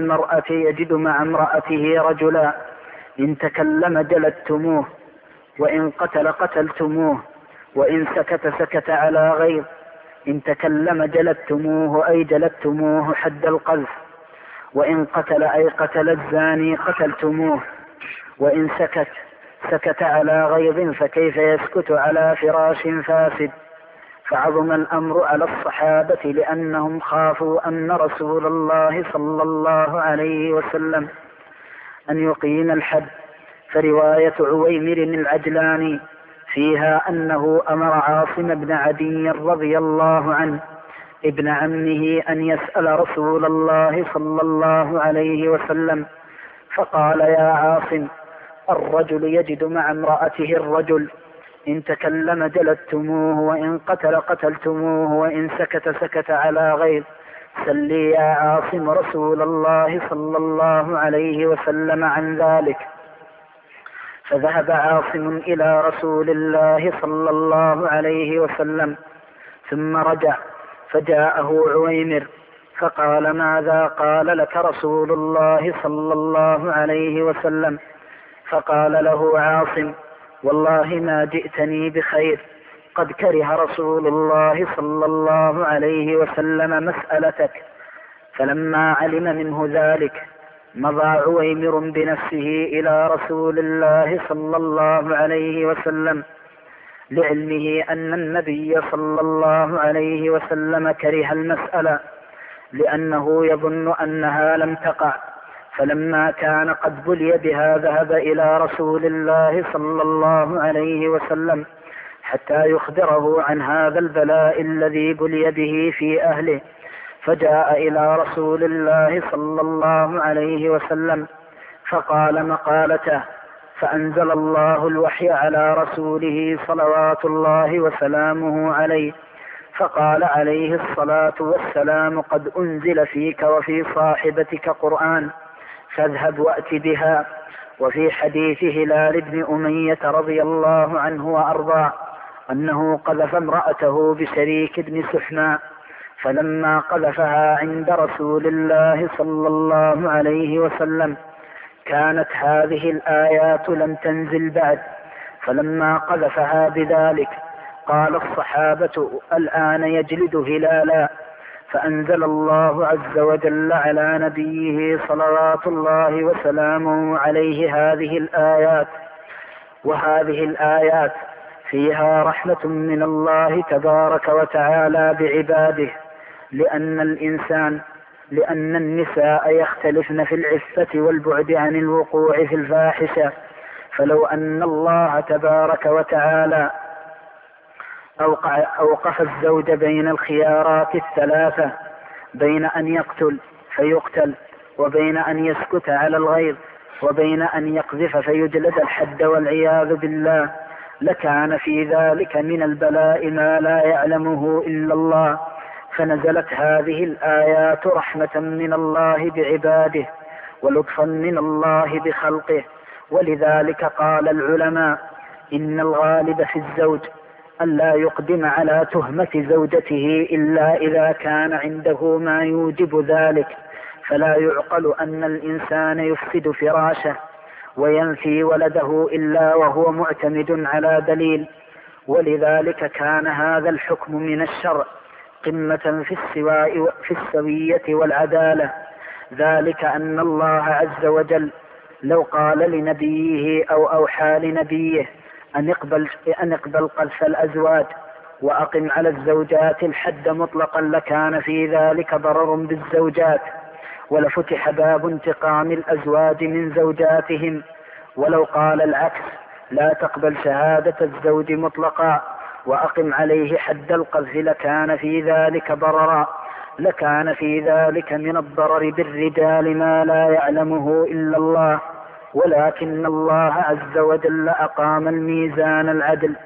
مع امرأته رجلا، إن تكلم جلدتموه، وإن قتل قتلتموه، وإن سكت على غير، إن تكلم جلدتموه أي جلدتموه حد القذف، وإن قتل أي قتل الزاني قتلتموه، وإن سكت على غيظ فكيف يسكت على فراش فاسد. فعظم الأمر على الصحابة لأنهم خافوا أن رسول الله صلى الله عليه وسلم أن يقيم الحد. فرواية عويمر العجلاني فيها أنه أمر عاصم بن عدي رضي الله عنه ابن عمه أن يسأل رسول الله صلى الله عليه وسلم، فقال يا عاصم، الرجل يجد مع امرأته الرجل، إن تكلم جلدتموه، وإن قتل قتلتموه، وإن سكت على غير، سلي يا عاصم رسول الله صلى الله عليه وسلم عن ذلك. فذهب عاصم إلى رسول الله صلى الله عليه وسلم ثم رجع، فجاءه عويمر فقال ماذا قال لك رسول الله صلى الله عليه وسلم؟ فقال له عاصم والله ما جئتني بخير، قد كره رسول الله صلى الله عليه وسلم مسألتك. فلما علم منه ذلك مضى عويمر بنفسه إلى رسول الله صلى الله عليه وسلم، لعلمه أن النبي صلى الله عليه وسلم كره المسألة لأنه يظن أنها لم تقع. فلما كان قد بلي بها ذهب إلى رسول الله صلى الله عليه وسلم حتى يخبره عن هذا البلاء الذي بلي به في أهله، فجاء إلى رسول الله صلى الله عليه وسلم فقال مقالته، فأنزل الله الوحي على رسوله صلوات الله وسلامه عليه، فقال عليه الصلاة والسلام قد أنزل فيك وفي صاحبتك قرآن، فاذهب وأت بها. وفي حديث هلال بن أمية رضي الله عنه وأرضاه أنه قذف امرأته بشريك بن سحماء، فلما قذفها عند رسول الله صلى الله عليه وسلم كانت هذه الآيات لم تنزل بعد، فلما قذفها بذلك قال الصحابة الآن يجلد هلالا، فأنزل الله عز وجل على نبيه صلوات الله وسلامه عليه هذه الآيات. وهذه الآيات فيها رحمة من الله تبارك وتعالى بعباده، لأن النساء يختلفن في العفة والبعد عن الوقوع في الفاحشة، فلو أن الله تبارك وتعالى أوقف الزوج بين الخيارات الثلاثة بين أن يقتل فيقتل، وبين أن يسكت على الغيظ، وبين أن يقذف فيجلد الحد والعياذ بالله، لكان في ذلك من البلاء ما لا يعلمه إلا الله. فنزلت هذه الآيات رحمة من الله بعباده ولطفا من الله بخلقه. ولذلك قال العلماء إن الغالب في الزوج ألا يقدم على تهمة زوجته إلا إذا كان عنده ما يوجب ذلك، فلا يعقل أن الإنسان يفسد فراشه وينفي ولده إلا وهو معتمد على دليل. ولذلك كان هذا الحكم من الشرع قمة في السوية والعدالة، ذلك أن الله عز وجل لو قال لنبيه أو أوحى لنبيه أن اقبل قذف الأزواج وأقم على الزوجات الحد مطلقا لكان في ذلك ضرر بالزوجات، ولفتح باب انتقام الأزواج من زوجاتهم. ولو قال العكس لا تقبل شهادة الزوج مطلقا وأقم عليه حد القذف لكان في ذلك ضررا، لكان في ذلك من الضرر بالرجال ما لا يعلمه إلا الله. ولكن الله عز وجل أقام الميزان العدل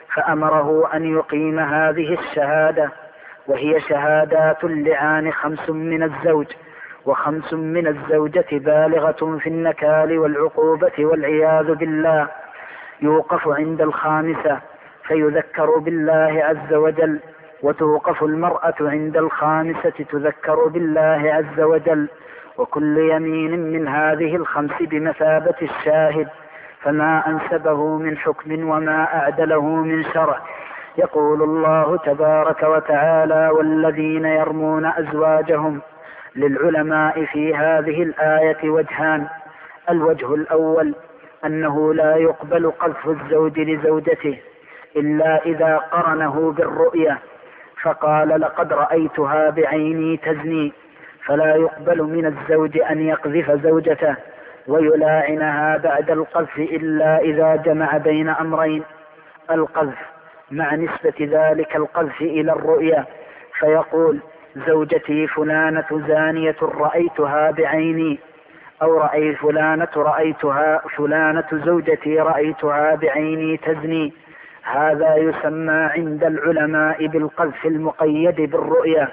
فأمره أن يقيم هذه الشهادة، وهي شهادات اللعان 5 من الزوج و5 من الزوجة بالغة في النكال والعقوبة والعياذ بالله. يوقف عند 5 فيذكر بالله عز وجل، وتوقف المرأة عند 5 تذكر بالله عز وجل، وكل يمين من هذه 5 بمثابة الشاهد، فما أنسبه من حكم وما أعدله من شرع. يقول الله تبارك وتعالى والذين يرمون أزواجهم. للعلماء في هذه الآية وجهان: الوجه الأول أنه لا يقبل قذف الزوج لزوجته إلا إذا قرنه بالرؤية، فقال لقد رأيتها بعيني تزني، فلا يقبل من الزوج أن يقذف زوجته ويلاعنها بعد القذف إلا إذا جمع بين أمرين: القذف مع نسبة ذلك القذف إلى الرؤية، فيقول زوجتي فلانة زانية رأيتها بعيني، أو فلانة زوجتي رأيتها بعيني تزني. هذا يسمى عند العلماء بالقذف المقيد بالرؤية،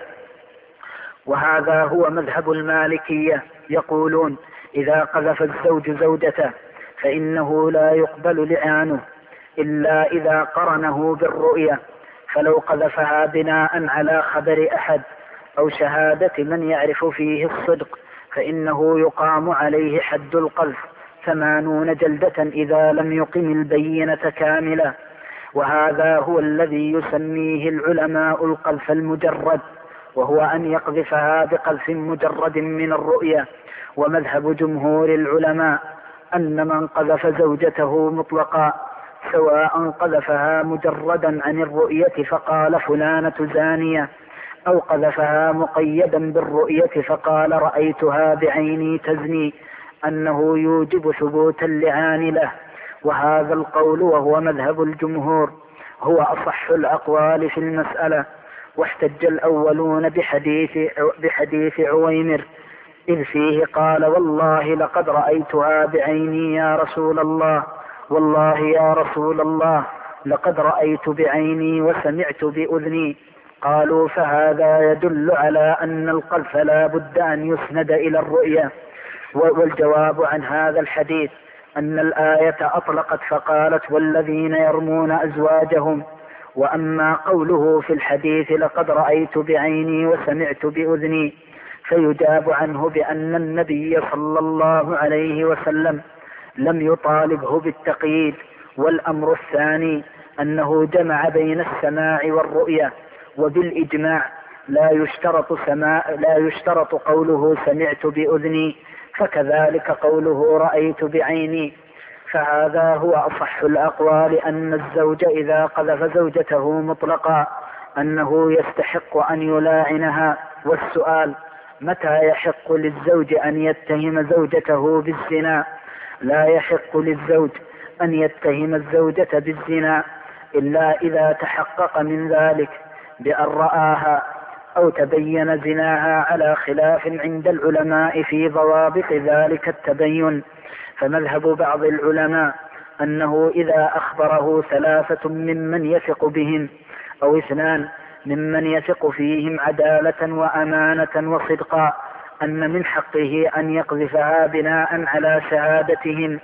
وهذا هو مذهب المالكية، يقولون إذا قذف الزوج زوجته فإنه لا يقبل لعانه إلا إذا قرنه بالرؤية، فلو قذفها بناء على خبر أحد أو شهادة من يعرف فيه الصدق فإنه يقام عليه حد القذف 80 جلدة إذا لم يقم البينة كاملة. وهذا هو الذي يسميه العلماء القذف المجرد، وهو أن يقذفها بقذف مجرد من الرؤية. ومذهب جمهور العلماء أن من قذف زوجته مطلقا سواء قذفها مجردا عن الرؤية فقال فلانة زانية، أو قذفها مقيدا بالرؤية فقال رأيتها بعيني تزني، أنه يوجب ثبوت اللعان له. وهذا القول وهو مذهب الجمهور هو أصح الأقوال في المسألة. واحتج الأولون بحديث عويمر إذ فيه قال والله لقد رأيتها بعيني يا رسول الله، والله يا رسول الله لقد رأيت بعيني وسمعت بأذني. قالوا فهذا يدل على أن القذف لا بد أن يسند إلى الرؤية. والجواب عن هذا الحديث أن الآية أطلقت فقالت والذين يرمون أزواجهم، وأما قوله في الحديث لقد رأيت بعيني وسمعت بأذني فيجاب عنه بأن النبي صلى الله عليه وسلم لم يطالبه بالتقييد. والأمر الثاني أنه جمع بين السماع والرؤية، وبالإجماع لا يشترط قوله سمعت بأذني، فكذلك قوله رأيت بعيني. فهذا هو أصح الأقوال أن الزوج إذا قذف زوجته مطلقا أنه يستحق أن يلاعنها. والسؤال متى يحق للزوج أن يتهم زوجته بالزنا؟ لا يحق للزوج أن يتهم الزوجة بالزنا إلا إذا تحقق من ذلك بأن رآها أو تبين زناها على خلاف عند العلماء في ضوابط ذلك التبين. فمذهب بعض العلماء أنه إذا أخبره 3 ممن يثق بهم أو 2 ممن يثق فيهم عدالة وأمانة وصدقا أن من حقه أن يقذفها بناء على شهادتهم.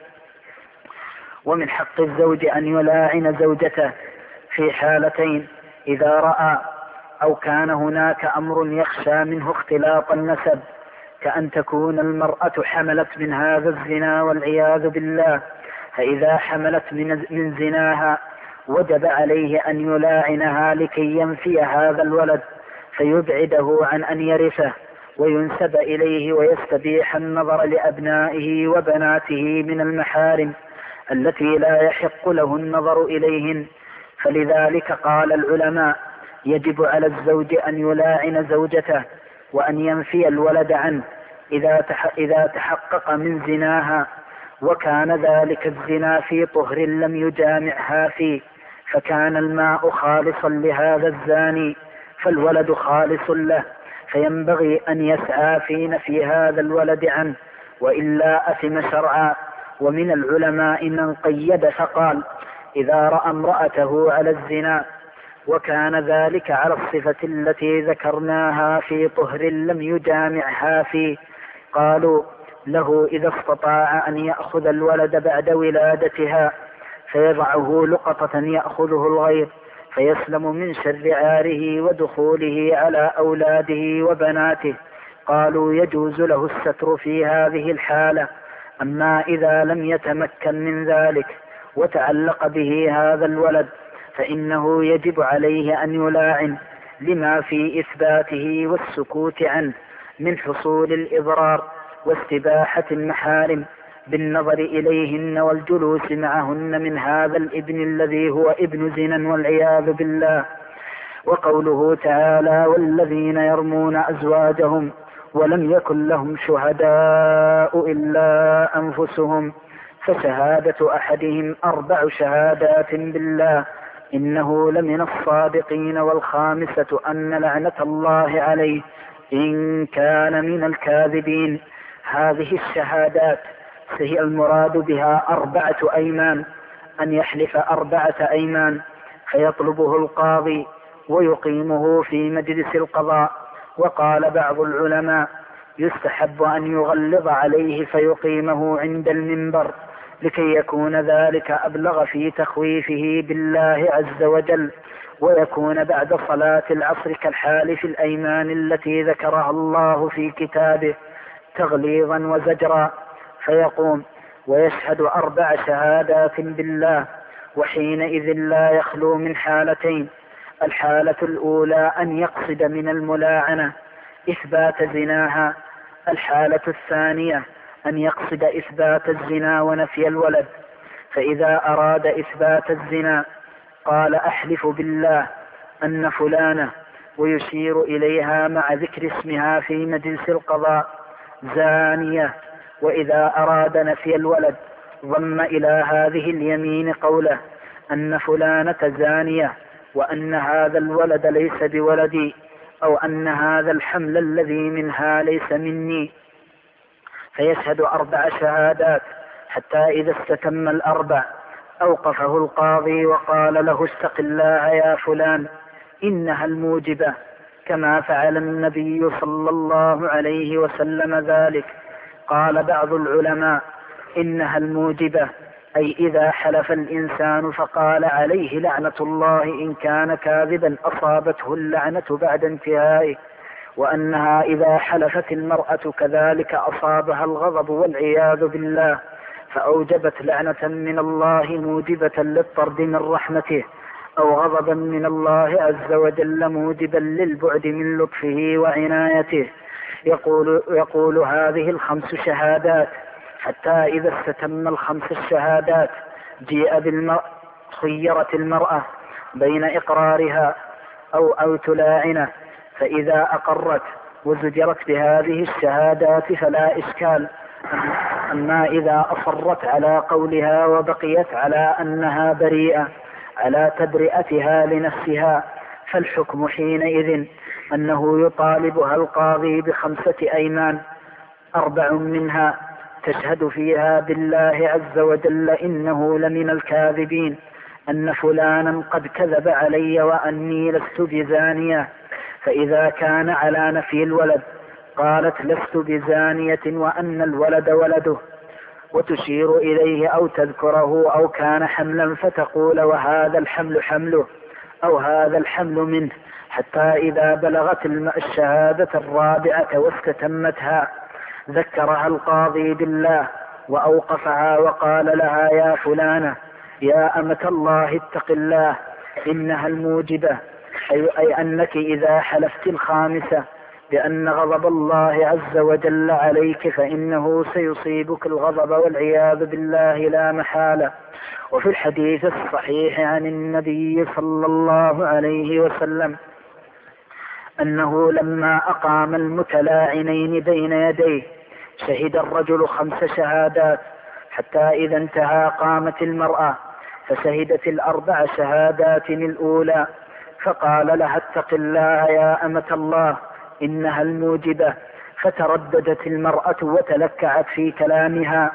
ومن حق الزوج أن يلاعن زوجته في حالتين: إذا رأى أو كان هناك أمر يخشى منه اختلاط النسب، كأن تكون المرأة حملت من هذا الزنا والعياذ بالله، فإذا حملت من زناها وجب عليه أن يلاعنها لكي ينفي هذا الولد فيبعده عن أن يرثه وينسب إليه ويستبيح النظر لأبنائه وبناته من المحارم التي لا يحق له النظر إليهن. فلذلك قال العلماء: يجب على الزوج أن يلاعن زوجته وأن ينفي الولد عنه إذا تحقق من زناها، وكان ذلك الزنا في طهر لم يجامعها فيه، فكان الماء خالصا لهذا الزاني فالولد خالص له، فينبغي أن يسعى في نفي هذا الولد عنه، وإلا أثم شرعا. ومن العلماء من قيد فقال: إذا رأى امرأته على الزنا وكان ذلك على الصفة التي ذكرناها في طهر لم يجامعها فيه، قالوا له إذا استطاع أن يأخذ الولد بعد ولادتها فيضعه لقطة يأخذه الغير فيسلم من شر عاره ودخوله على أولاده وبناته، قالوا يجوز له الستر في هذه الحالة. أما إذا لم يتمكن من ذلك وتعلق به هذا الولد فإنه يجب عليه أن يلاعن لما في إثباته والسكوت عنه من حصول الإضرار واستباحة المحارم بالنظر إليهن والجلوس معهن من هذا الابن الذي هو ابن زنا والعياذ بالله. وقوله تعالى: والذين يرمون أزواجهم ولم يكن لهم شهداء إلا أنفسهم فشهادة أحدهم 4 شهادات بالله إنه لمن الصادقين، والخامسة أن لعنة الله عليه إن كان من الكاذبين. هذه الشهادات هي المراد بها 4 أيمان، أن يحلف 4 أيمان فيطلبه القاضي ويقيمه في مجلس القضاء. وقال بعض العلماء: يستحب أن يغلظ عليه فيقيمه عند المنبر لكي يكون ذلك أبلغ في تخويفه بالله عز وجل، ويكون بعد صلاة العصر كالحالف الأيمان التي ذكرها الله في كتابه تغليظا وزجرا، فيقوم ويشهد 4 شهادات بالله. وحينئذ لا يخلو من حالتين: الحالة الأولى أن يقصد من الملاعنة إثبات زناها، الحالة الثانية أن يقصد إثبات الزنا ونفي الولد. فإذا أراد إثبات الزنا قال: أحلف بالله أن فلانة، ويشير إليها مع ذكر اسمها في مجلس القضاء زانية. وإذا أراد نفي الولد ضم إلى هذه اليمين قوله: أن فلانة زانية، وأن هذا الولد ليس بولدي، أو أن هذا الحمل الذي منها ليس مني، فيشهد 4 شهادات حتى إذا استتم 4 أوقفه القاضي وقال له: اتق الله يا فلان، إنها الموجبة، كما فعل النبي صلى الله عليه وسلم ذلك. قال بعض العلماء: إنها الموجبة أي إذا حلف الإنسان فقال عليه لعنة الله إن كان كاذبا أصابته اللعنة بعد انتهائه، وأنها إذا حلفت المرأة كذلك أصابها الغضب والعياذ بالله، فأوجبت لعنة من الله موجبة للطرد من رحمته، أو غضبا من الله عز وجل موجبا للبعد من لطفه وعنايته. يقول هذه 5 شهادات حتى إذا استتم 5 الشهادات جيء خيرت المرأة بين إقرارها أو تلاعنه، فإذا أقرت وزجرت بهذه الشهادات فلا إشكال. أما إذا أصرت على قولها وبقيت على أنها بريئة على تبرئتها لنفسها فالحكم حينئذ أنه يطالبها القاضي ب5 أيمان، 4 منها تشهد فيها بالله عز وجل إنه لمن الكاذبين، أن فلانا قد كذب علي وأني لست بزانية. فإذا كان على نفي الولد قالت لست بزانية وأن الولد ولده، وتشير إليه أو تذكره، أو كان حملا فتقول وهذا الحمل حمله أو هذا الحمل منه، حتى إذا بلغت الشهادة الرابعة واستتمتها ذكرها القاضي بالله وأوقفها وقال لها يا فلانة يا أمة الله اتق الله، إنها الموجبة، أي أنك إذا حلفت الخامسة بأن غضب الله عز وجل عليك فإنه سيصيبك الغضب والعياذ بالله لا محالة. وفي الحديث الصحيح عن النبي صلى الله عليه وسلم أنه لما أقام المتلاعنين بين يديه شهد الرجل 5 شهادات، حتى إذا انتهى قامت المرأة فشهدت ال4 شهادات الأولى، فقال لها اتق الله يا أمة الله إنها الموجبة، فترددت المرأة وتلكعت في كلامها،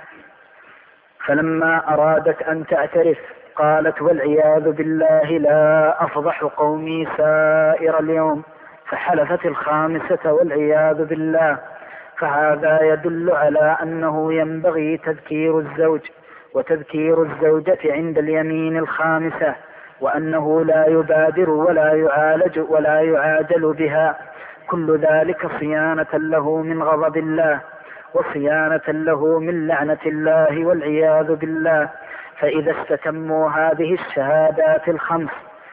فلما أرادت أن تعترف قالت والعياذ بالله لا أفضح قومي سائر اليوم، فحلفت الخامسة والعياذ بالله. فهذا يدل على أنه ينبغي تذكير الزوج وتذكير الزوجة عند اليمين الخامسة، وأنه لا يبادر ولا يعالج ولا يعاجل بها، كل ذلك صيانة له من غضب الله وصيانة له من لعنة الله والعياذ بالله. فإذا استتموا هذه الشهادات ال5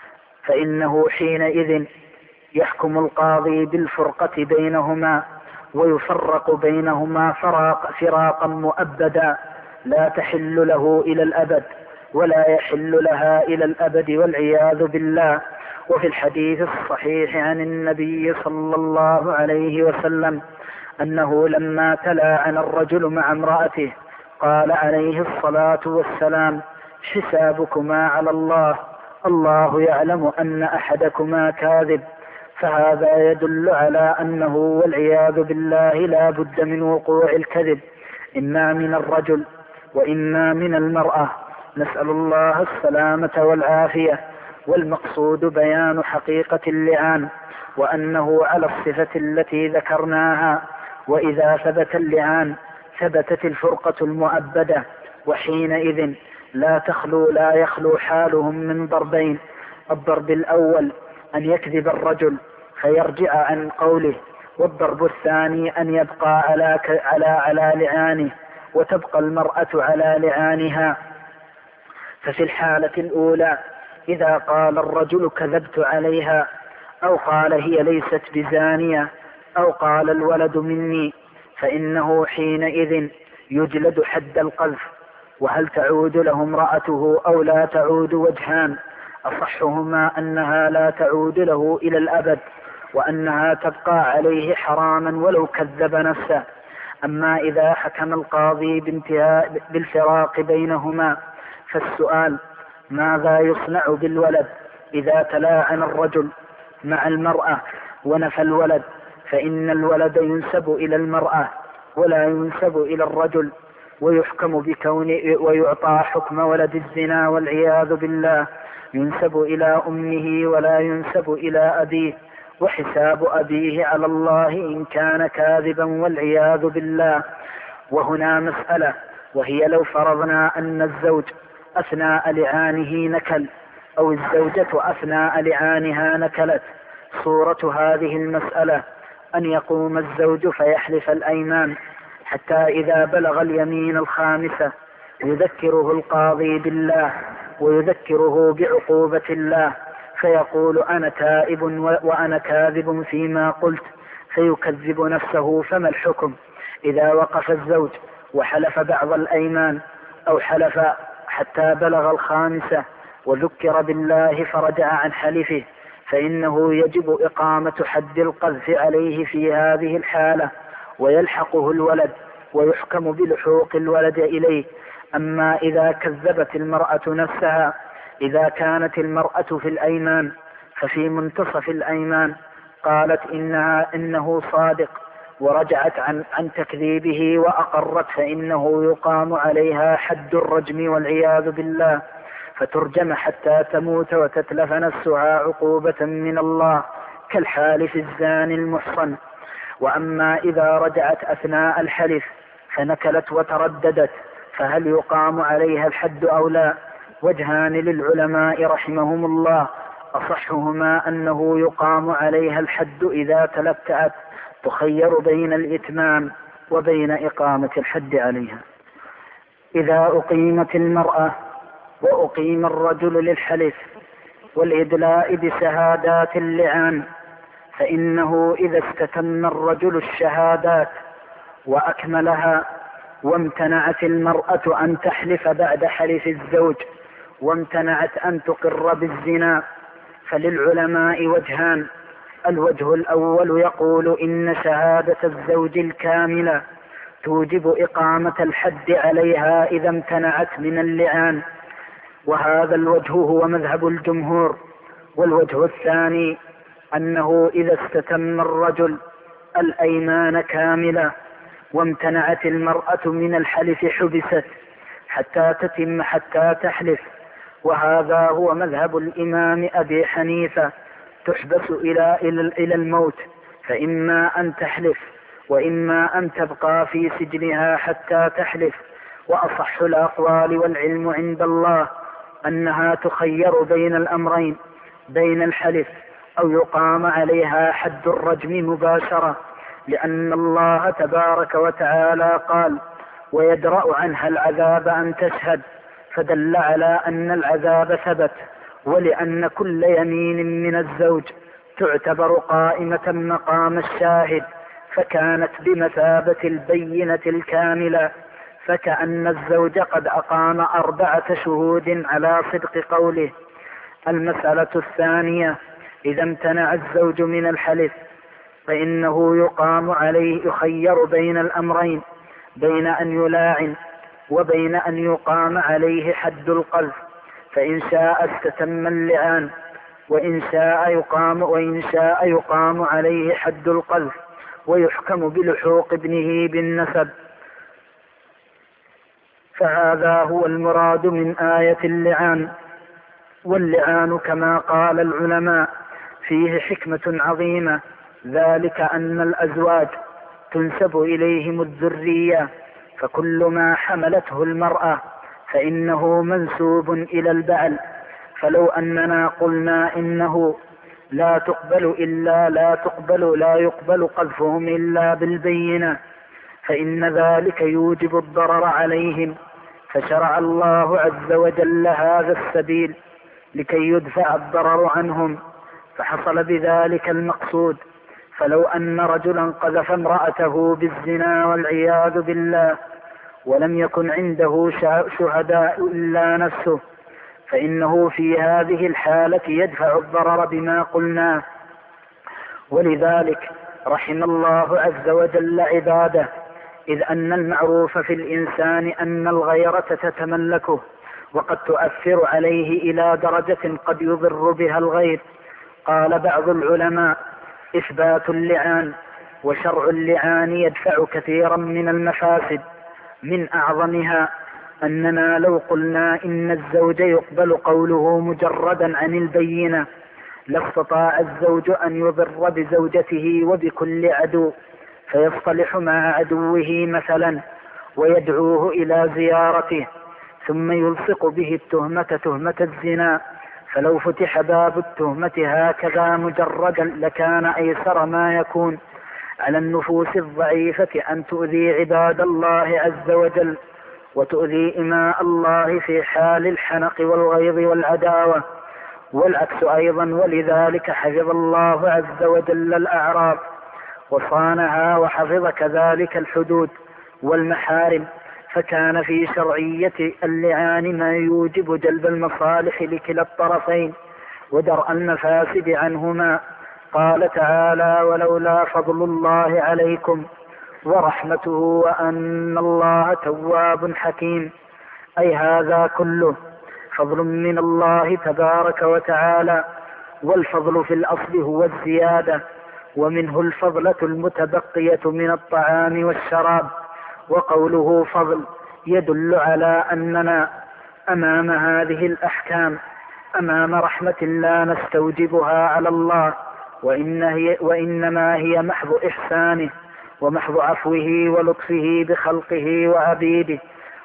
فإنه حينئذ يحكم القاضي بالفرقة بينهما ويفرق بينهما فراقا مؤبدا لا تحل له إلى الأبد ولا يحل لها إلى الأبد والعياذ بالله. وفي الحديث الصحيح عن النبي صلى الله عليه وسلم أنه لما تلاعن الرجل مع امرأته قال عليه الصلاة والسلام حسابكما على الله، الله يعلم أن أحدكما كاذب. فهذا يدل على أنه والعياذ بالله لا بد من وقوع الكذب، إما من الرجل وإما من المرأة، نسأل الله السلامة والعافية. والمقصود بيان حقيقة اللعان وأنه على الصفة التي ذكرناها، وإذا ثبت اللعان ثبتت الفرقة المؤبدة، وحينئذ لا يخلو حالهم من ضربين: الضرب الأول أن يكذب الرجل فيرجع عن قوله، والضرب الثاني أن يبقى على لعانه وتبقى المرأة على لعانها. ففي الحالة الأولى إذا قال الرجل كذبت عليها، أو قال هي ليست بزانية، أو قال الولد مني، فإنه حينئذ يجلد حد القذف. وهل تعود له امرأته أو لا تعود وجهان، أصحهما أنها لا تعود له إلى الأبد وأنها تبقى عليه حراما ولو كذب نفسه. أما إذا حكم القاضي بالفراق بينهما فالسؤال ماذا يصنع بالولد إذا تلاعن الرجل مع المرأة ونفى الولد؟ فإن الولد ينسب إلى المرأة ولا ينسب إلى الرجل، ويحكم ويعطى حكم ولد الزنا والعياذ بالله، ينسب إلى أمه ولا ينسب إلى أبيه، وحساب أبيه على الله إن كان كاذبا والعياذ بالله. وهنا مسألة، وهي لو فرضنا أن الزوج أثناء لعانه نكل أو الزوجة أثناء لعانها نكلت، صورة هذه المسألة أن يقوم الزوج فيحلف الأيمان حتى إذا بلغ اليمين الخامسة يذكره القاضي بالله ويذكره بعقوبة الله، فيقول أنا تائب وأنا كاذب فيما قلت، فيكذب نفسه. فما الحكم إذا وقف الزوج وحلف بعض الأيمان أو حلف حتى بلغ الخامسة وذكر بالله فرجع عن حلفه؟ فإنه يجب إقامة حد القذف عليه في هذه الحالة، ويلحقه الولد ويحكم بلحوق الولد إليه. أما إذا كذبت المرأة نفسها، إذا كانت المرأة في الأيمان ففي منتصف الأيمان فقالت إنه صادق ورجعت عن تكذيبه وأقرت، فإنه يقام عليها حد الرجم والعياذ بالله، فترجم حتى تموت وتتلف نفسها عقوبة من الله كالحالف الزاني المحصن. وأما إذا رجعت أثناء الحلف فنكلت وترددت فهل يقام عليها الحد أو لا؟ وجهان للعلماء رحمهم الله، أصحهما أنه يقام عليها الحد إذا تلكأت، تخير بين الإتمام وبين إقامة الحد عليها. إذا أقيمت المرأة وأقيم الرجل للحلف والإدلاء بشهادات اللعان، فإنه إذا استتم الرجل الشهادات وأكملها وامتنعت المرأة أن تحلف بعد حلف الزوج وامتنعت أن تقر بالزنا، فللعلماء وجهان. الوجه الأول يقول إن شهادة الزوج الكاملة توجب إقامة الحد عليها إذا امتنعت من اللعان، وهذا الوجه هو مذهب الجمهور. والوجه الثاني أنه إذا استتم الرجل الأيمان كاملة وامتنعت المرأة من الحلف حبست حتى تتم حتى تحلف، وهذا هو مذهب الإمام أبي حنيفة، تحبس إلى الموت، فإما أن تحلف وإما أن تبقى في سجنها حتى تحلف. وأصح الأقوال والعلم عند الله أنها تخير بين الأمرين، بين الحلف أو يقام عليها حد الرجم مباشرة، لأن الله تبارك وتعالى قال ويدرأ عنها العذاب أن تشهد، فدل على أن العذاب ثبت، ولأن كل يمين من الزوج تعتبر قائمة مقام الشاهد، فكانت بمثابة البينة الكاملة، فكأن الزوج قد أقام 4 شهود على صدق قوله. المسألة الثانية: إذا امتنع الزوج من الحلف فإنه يقام عليه، يخير بين الأمرين، بين أن يلاعن وبين أن يقام عليه حد القذف، فإن شاء استتم اللعان وإن شاء يقام عليه حد القذف ويحكم بلحوق ابنه بالنسب. فهذا هو المراد من آية اللعان. واللعان كما قال العلماء فيه حكمة عظيمة، ذلك أن الأزواج تنسب إليهم الذرية، فكل ما حملته المرأة فإنه منسوب إلى البعل. فلو أننا قلنا إنه لا يقبل قذفهم إلا بالبينة، فإن ذلك يوجب الضرر عليهم، فشرع الله عز وجل هذا السبيل لكي يدفع الضرر عنهم، فحصل بذلك المقصود. فلو أن رجلا قذف امرأته بالزنا والعياذ بالله ولم يكن عنده شهداء إلا نفسه، فإنه في هذه الحالة يدفع الضرر بما قلناه. ولذلك رحم الله عز وجل عباده، إذ أن المعروف في الإنسان أن الغيرة تتملكه وقد تؤثر عليه إلى درجة قد يضر بها الغير. قال بعض العلماء: إثبات اللعان وشرع اللعان يدفع كثيرا من المفاسد، من أعظمها أننا لو قلنا إن الزوج يقبل قوله مجردا عن البينة لاستطاع الزوج أن يضر بزوجته وبكل عدو، فيصطلح مع عدوه مثلا ويدعوه إلى زيارته ثم يلصق به التهمة، تهمة الزنا، فلو فتح باب التهمة هكذا مجردا لكان أيسر ما يكون على النفوس الضعيفة أن تؤذي عباد الله عز وجل وتؤذي إماء الله في حال الحنق والغيظ والعداوة، والعكس أيضا. ولذلك حفظ الله عز وجل الأعراض وصانها، وحفظ كذلك الحدود والمحارم، فكان في شرعية اللعان ما يوجب جلب المصالح لكلا الطرفين ودرء المفاسد عنهما. قال تعالى: ولولا فضل الله عليكم ورحمته وأن الله تواب حكيم، أي هذا كله فضل من الله تبارك وتعالى، والفضل في الأصل هو الزيادة، ومنه الفضلة المتبقية من الطعام والشراب. وقوله فضل يدل على أننا أمام هذه الأحكام أمام رحمة لا نستوجبها على الله، وإنما هي محض إحسانه ومحض عفوه ولطفه بخلقه وعبيده.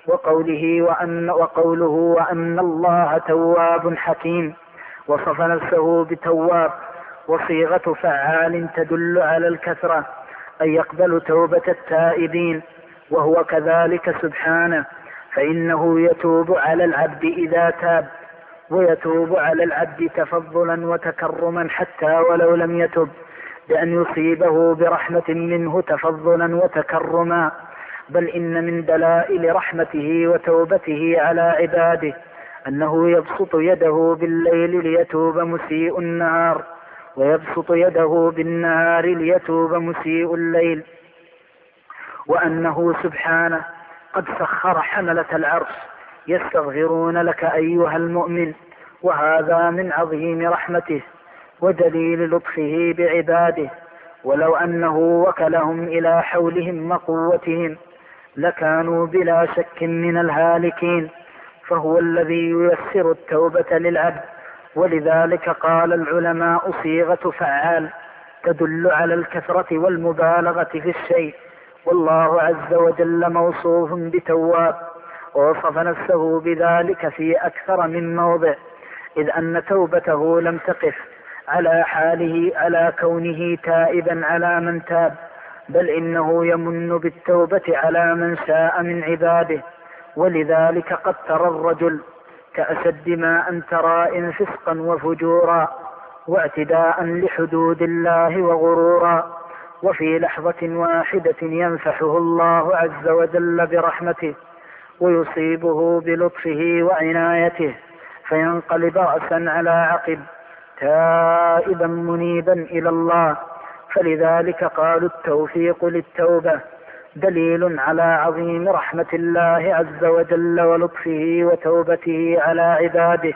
وقوله وأن الله تواب حكيم، وصف نفسه بتواب، وصيغة فعال تدل على الكثرة، أي يقبل توبة التائبين، وهو كذلك سبحانه، فإنه يتوب على العبد إذا تاب، ويتوب على العبد تفضلا وتكرما حتى ولو لم يتب، بأن يصيبه برحمة منه تفضلا وتكرما. بل إن من دلائل رحمته وتوبته على عباده أنه يبسط يده بالليل ليتوب مسيء النهار، ويبسط يده بالنهار ليتوب مسيء الليل. وأنه سبحانه قد سخر حملة العرش يستغفرون لك أيها المؤمن، وهذا من عظيم رحمته ودليل لطفه بعباده. ولو أنه وكلهم إلى حولهم وقوتهم لكانوا بلا شك من الهالكين، فهو الذي ييسر التوبة للعبد. ولذلك قال العلماء صيغة فعال تدل على الكثرة والمبالغة في الشيء، والله عز وجل موصوف بتواب، ووصف نفسه بذلك في أكثر من موضع، إذ أن توبته لم تقف على حاله على كونه تائبا على من تاب، بل إنه يمن بالتوبة على من شاء من عباده. ولذلك قد ترى الرجل كأشد ما أن ترى فسقا وفجورا واعتداء لحدود الله وغرورا، وفي لحظة واحدة ينفحه الله عز وجل برحمته ويصيبه بلطفه وعنايته، فينقلب رأسا على عقب تائبا منيبا إلى الله. فلذلك قالوا التوفيق للتوبة دليل على عظيم رحمة الله عز وجل ولطفه وتوبته على عباده.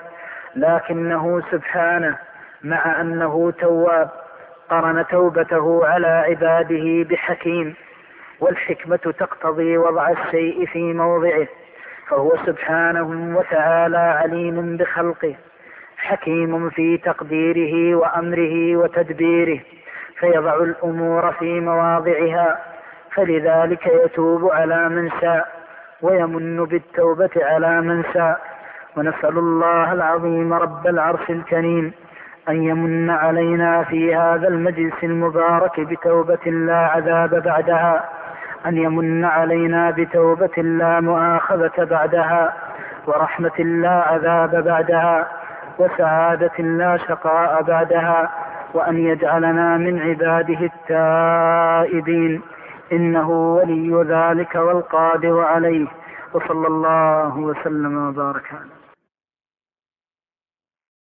لكنه سبحانه مع أنه تواب قرن توبته على عباده بحكيم، والحكمة تقتضي وضع الشيء في موضعه، فهو سبحانه وتعالى عليم بخلقه حكيم في تقديره وأمره وتدبيره، فيضع الأمور في مواضعها. فلذلك يتوب على من شاء ويمن بالتوبة على من شاء. ونسأل الله العظيم رب العرش الكريم أن يمن علينا في هذا المجلس المبارك بتوبة لا عذاب بعدها، أن يمن علينا بتوبة لا مؤاخذة بعدها، ورحمة لا عذاب بعدها، وسعادة لا شقاء بعدها، وأن يجعلنا من عباده التائبين، إنه ولي ذلك والقادر عليه. وصلى الله وسلم وبارك عليه.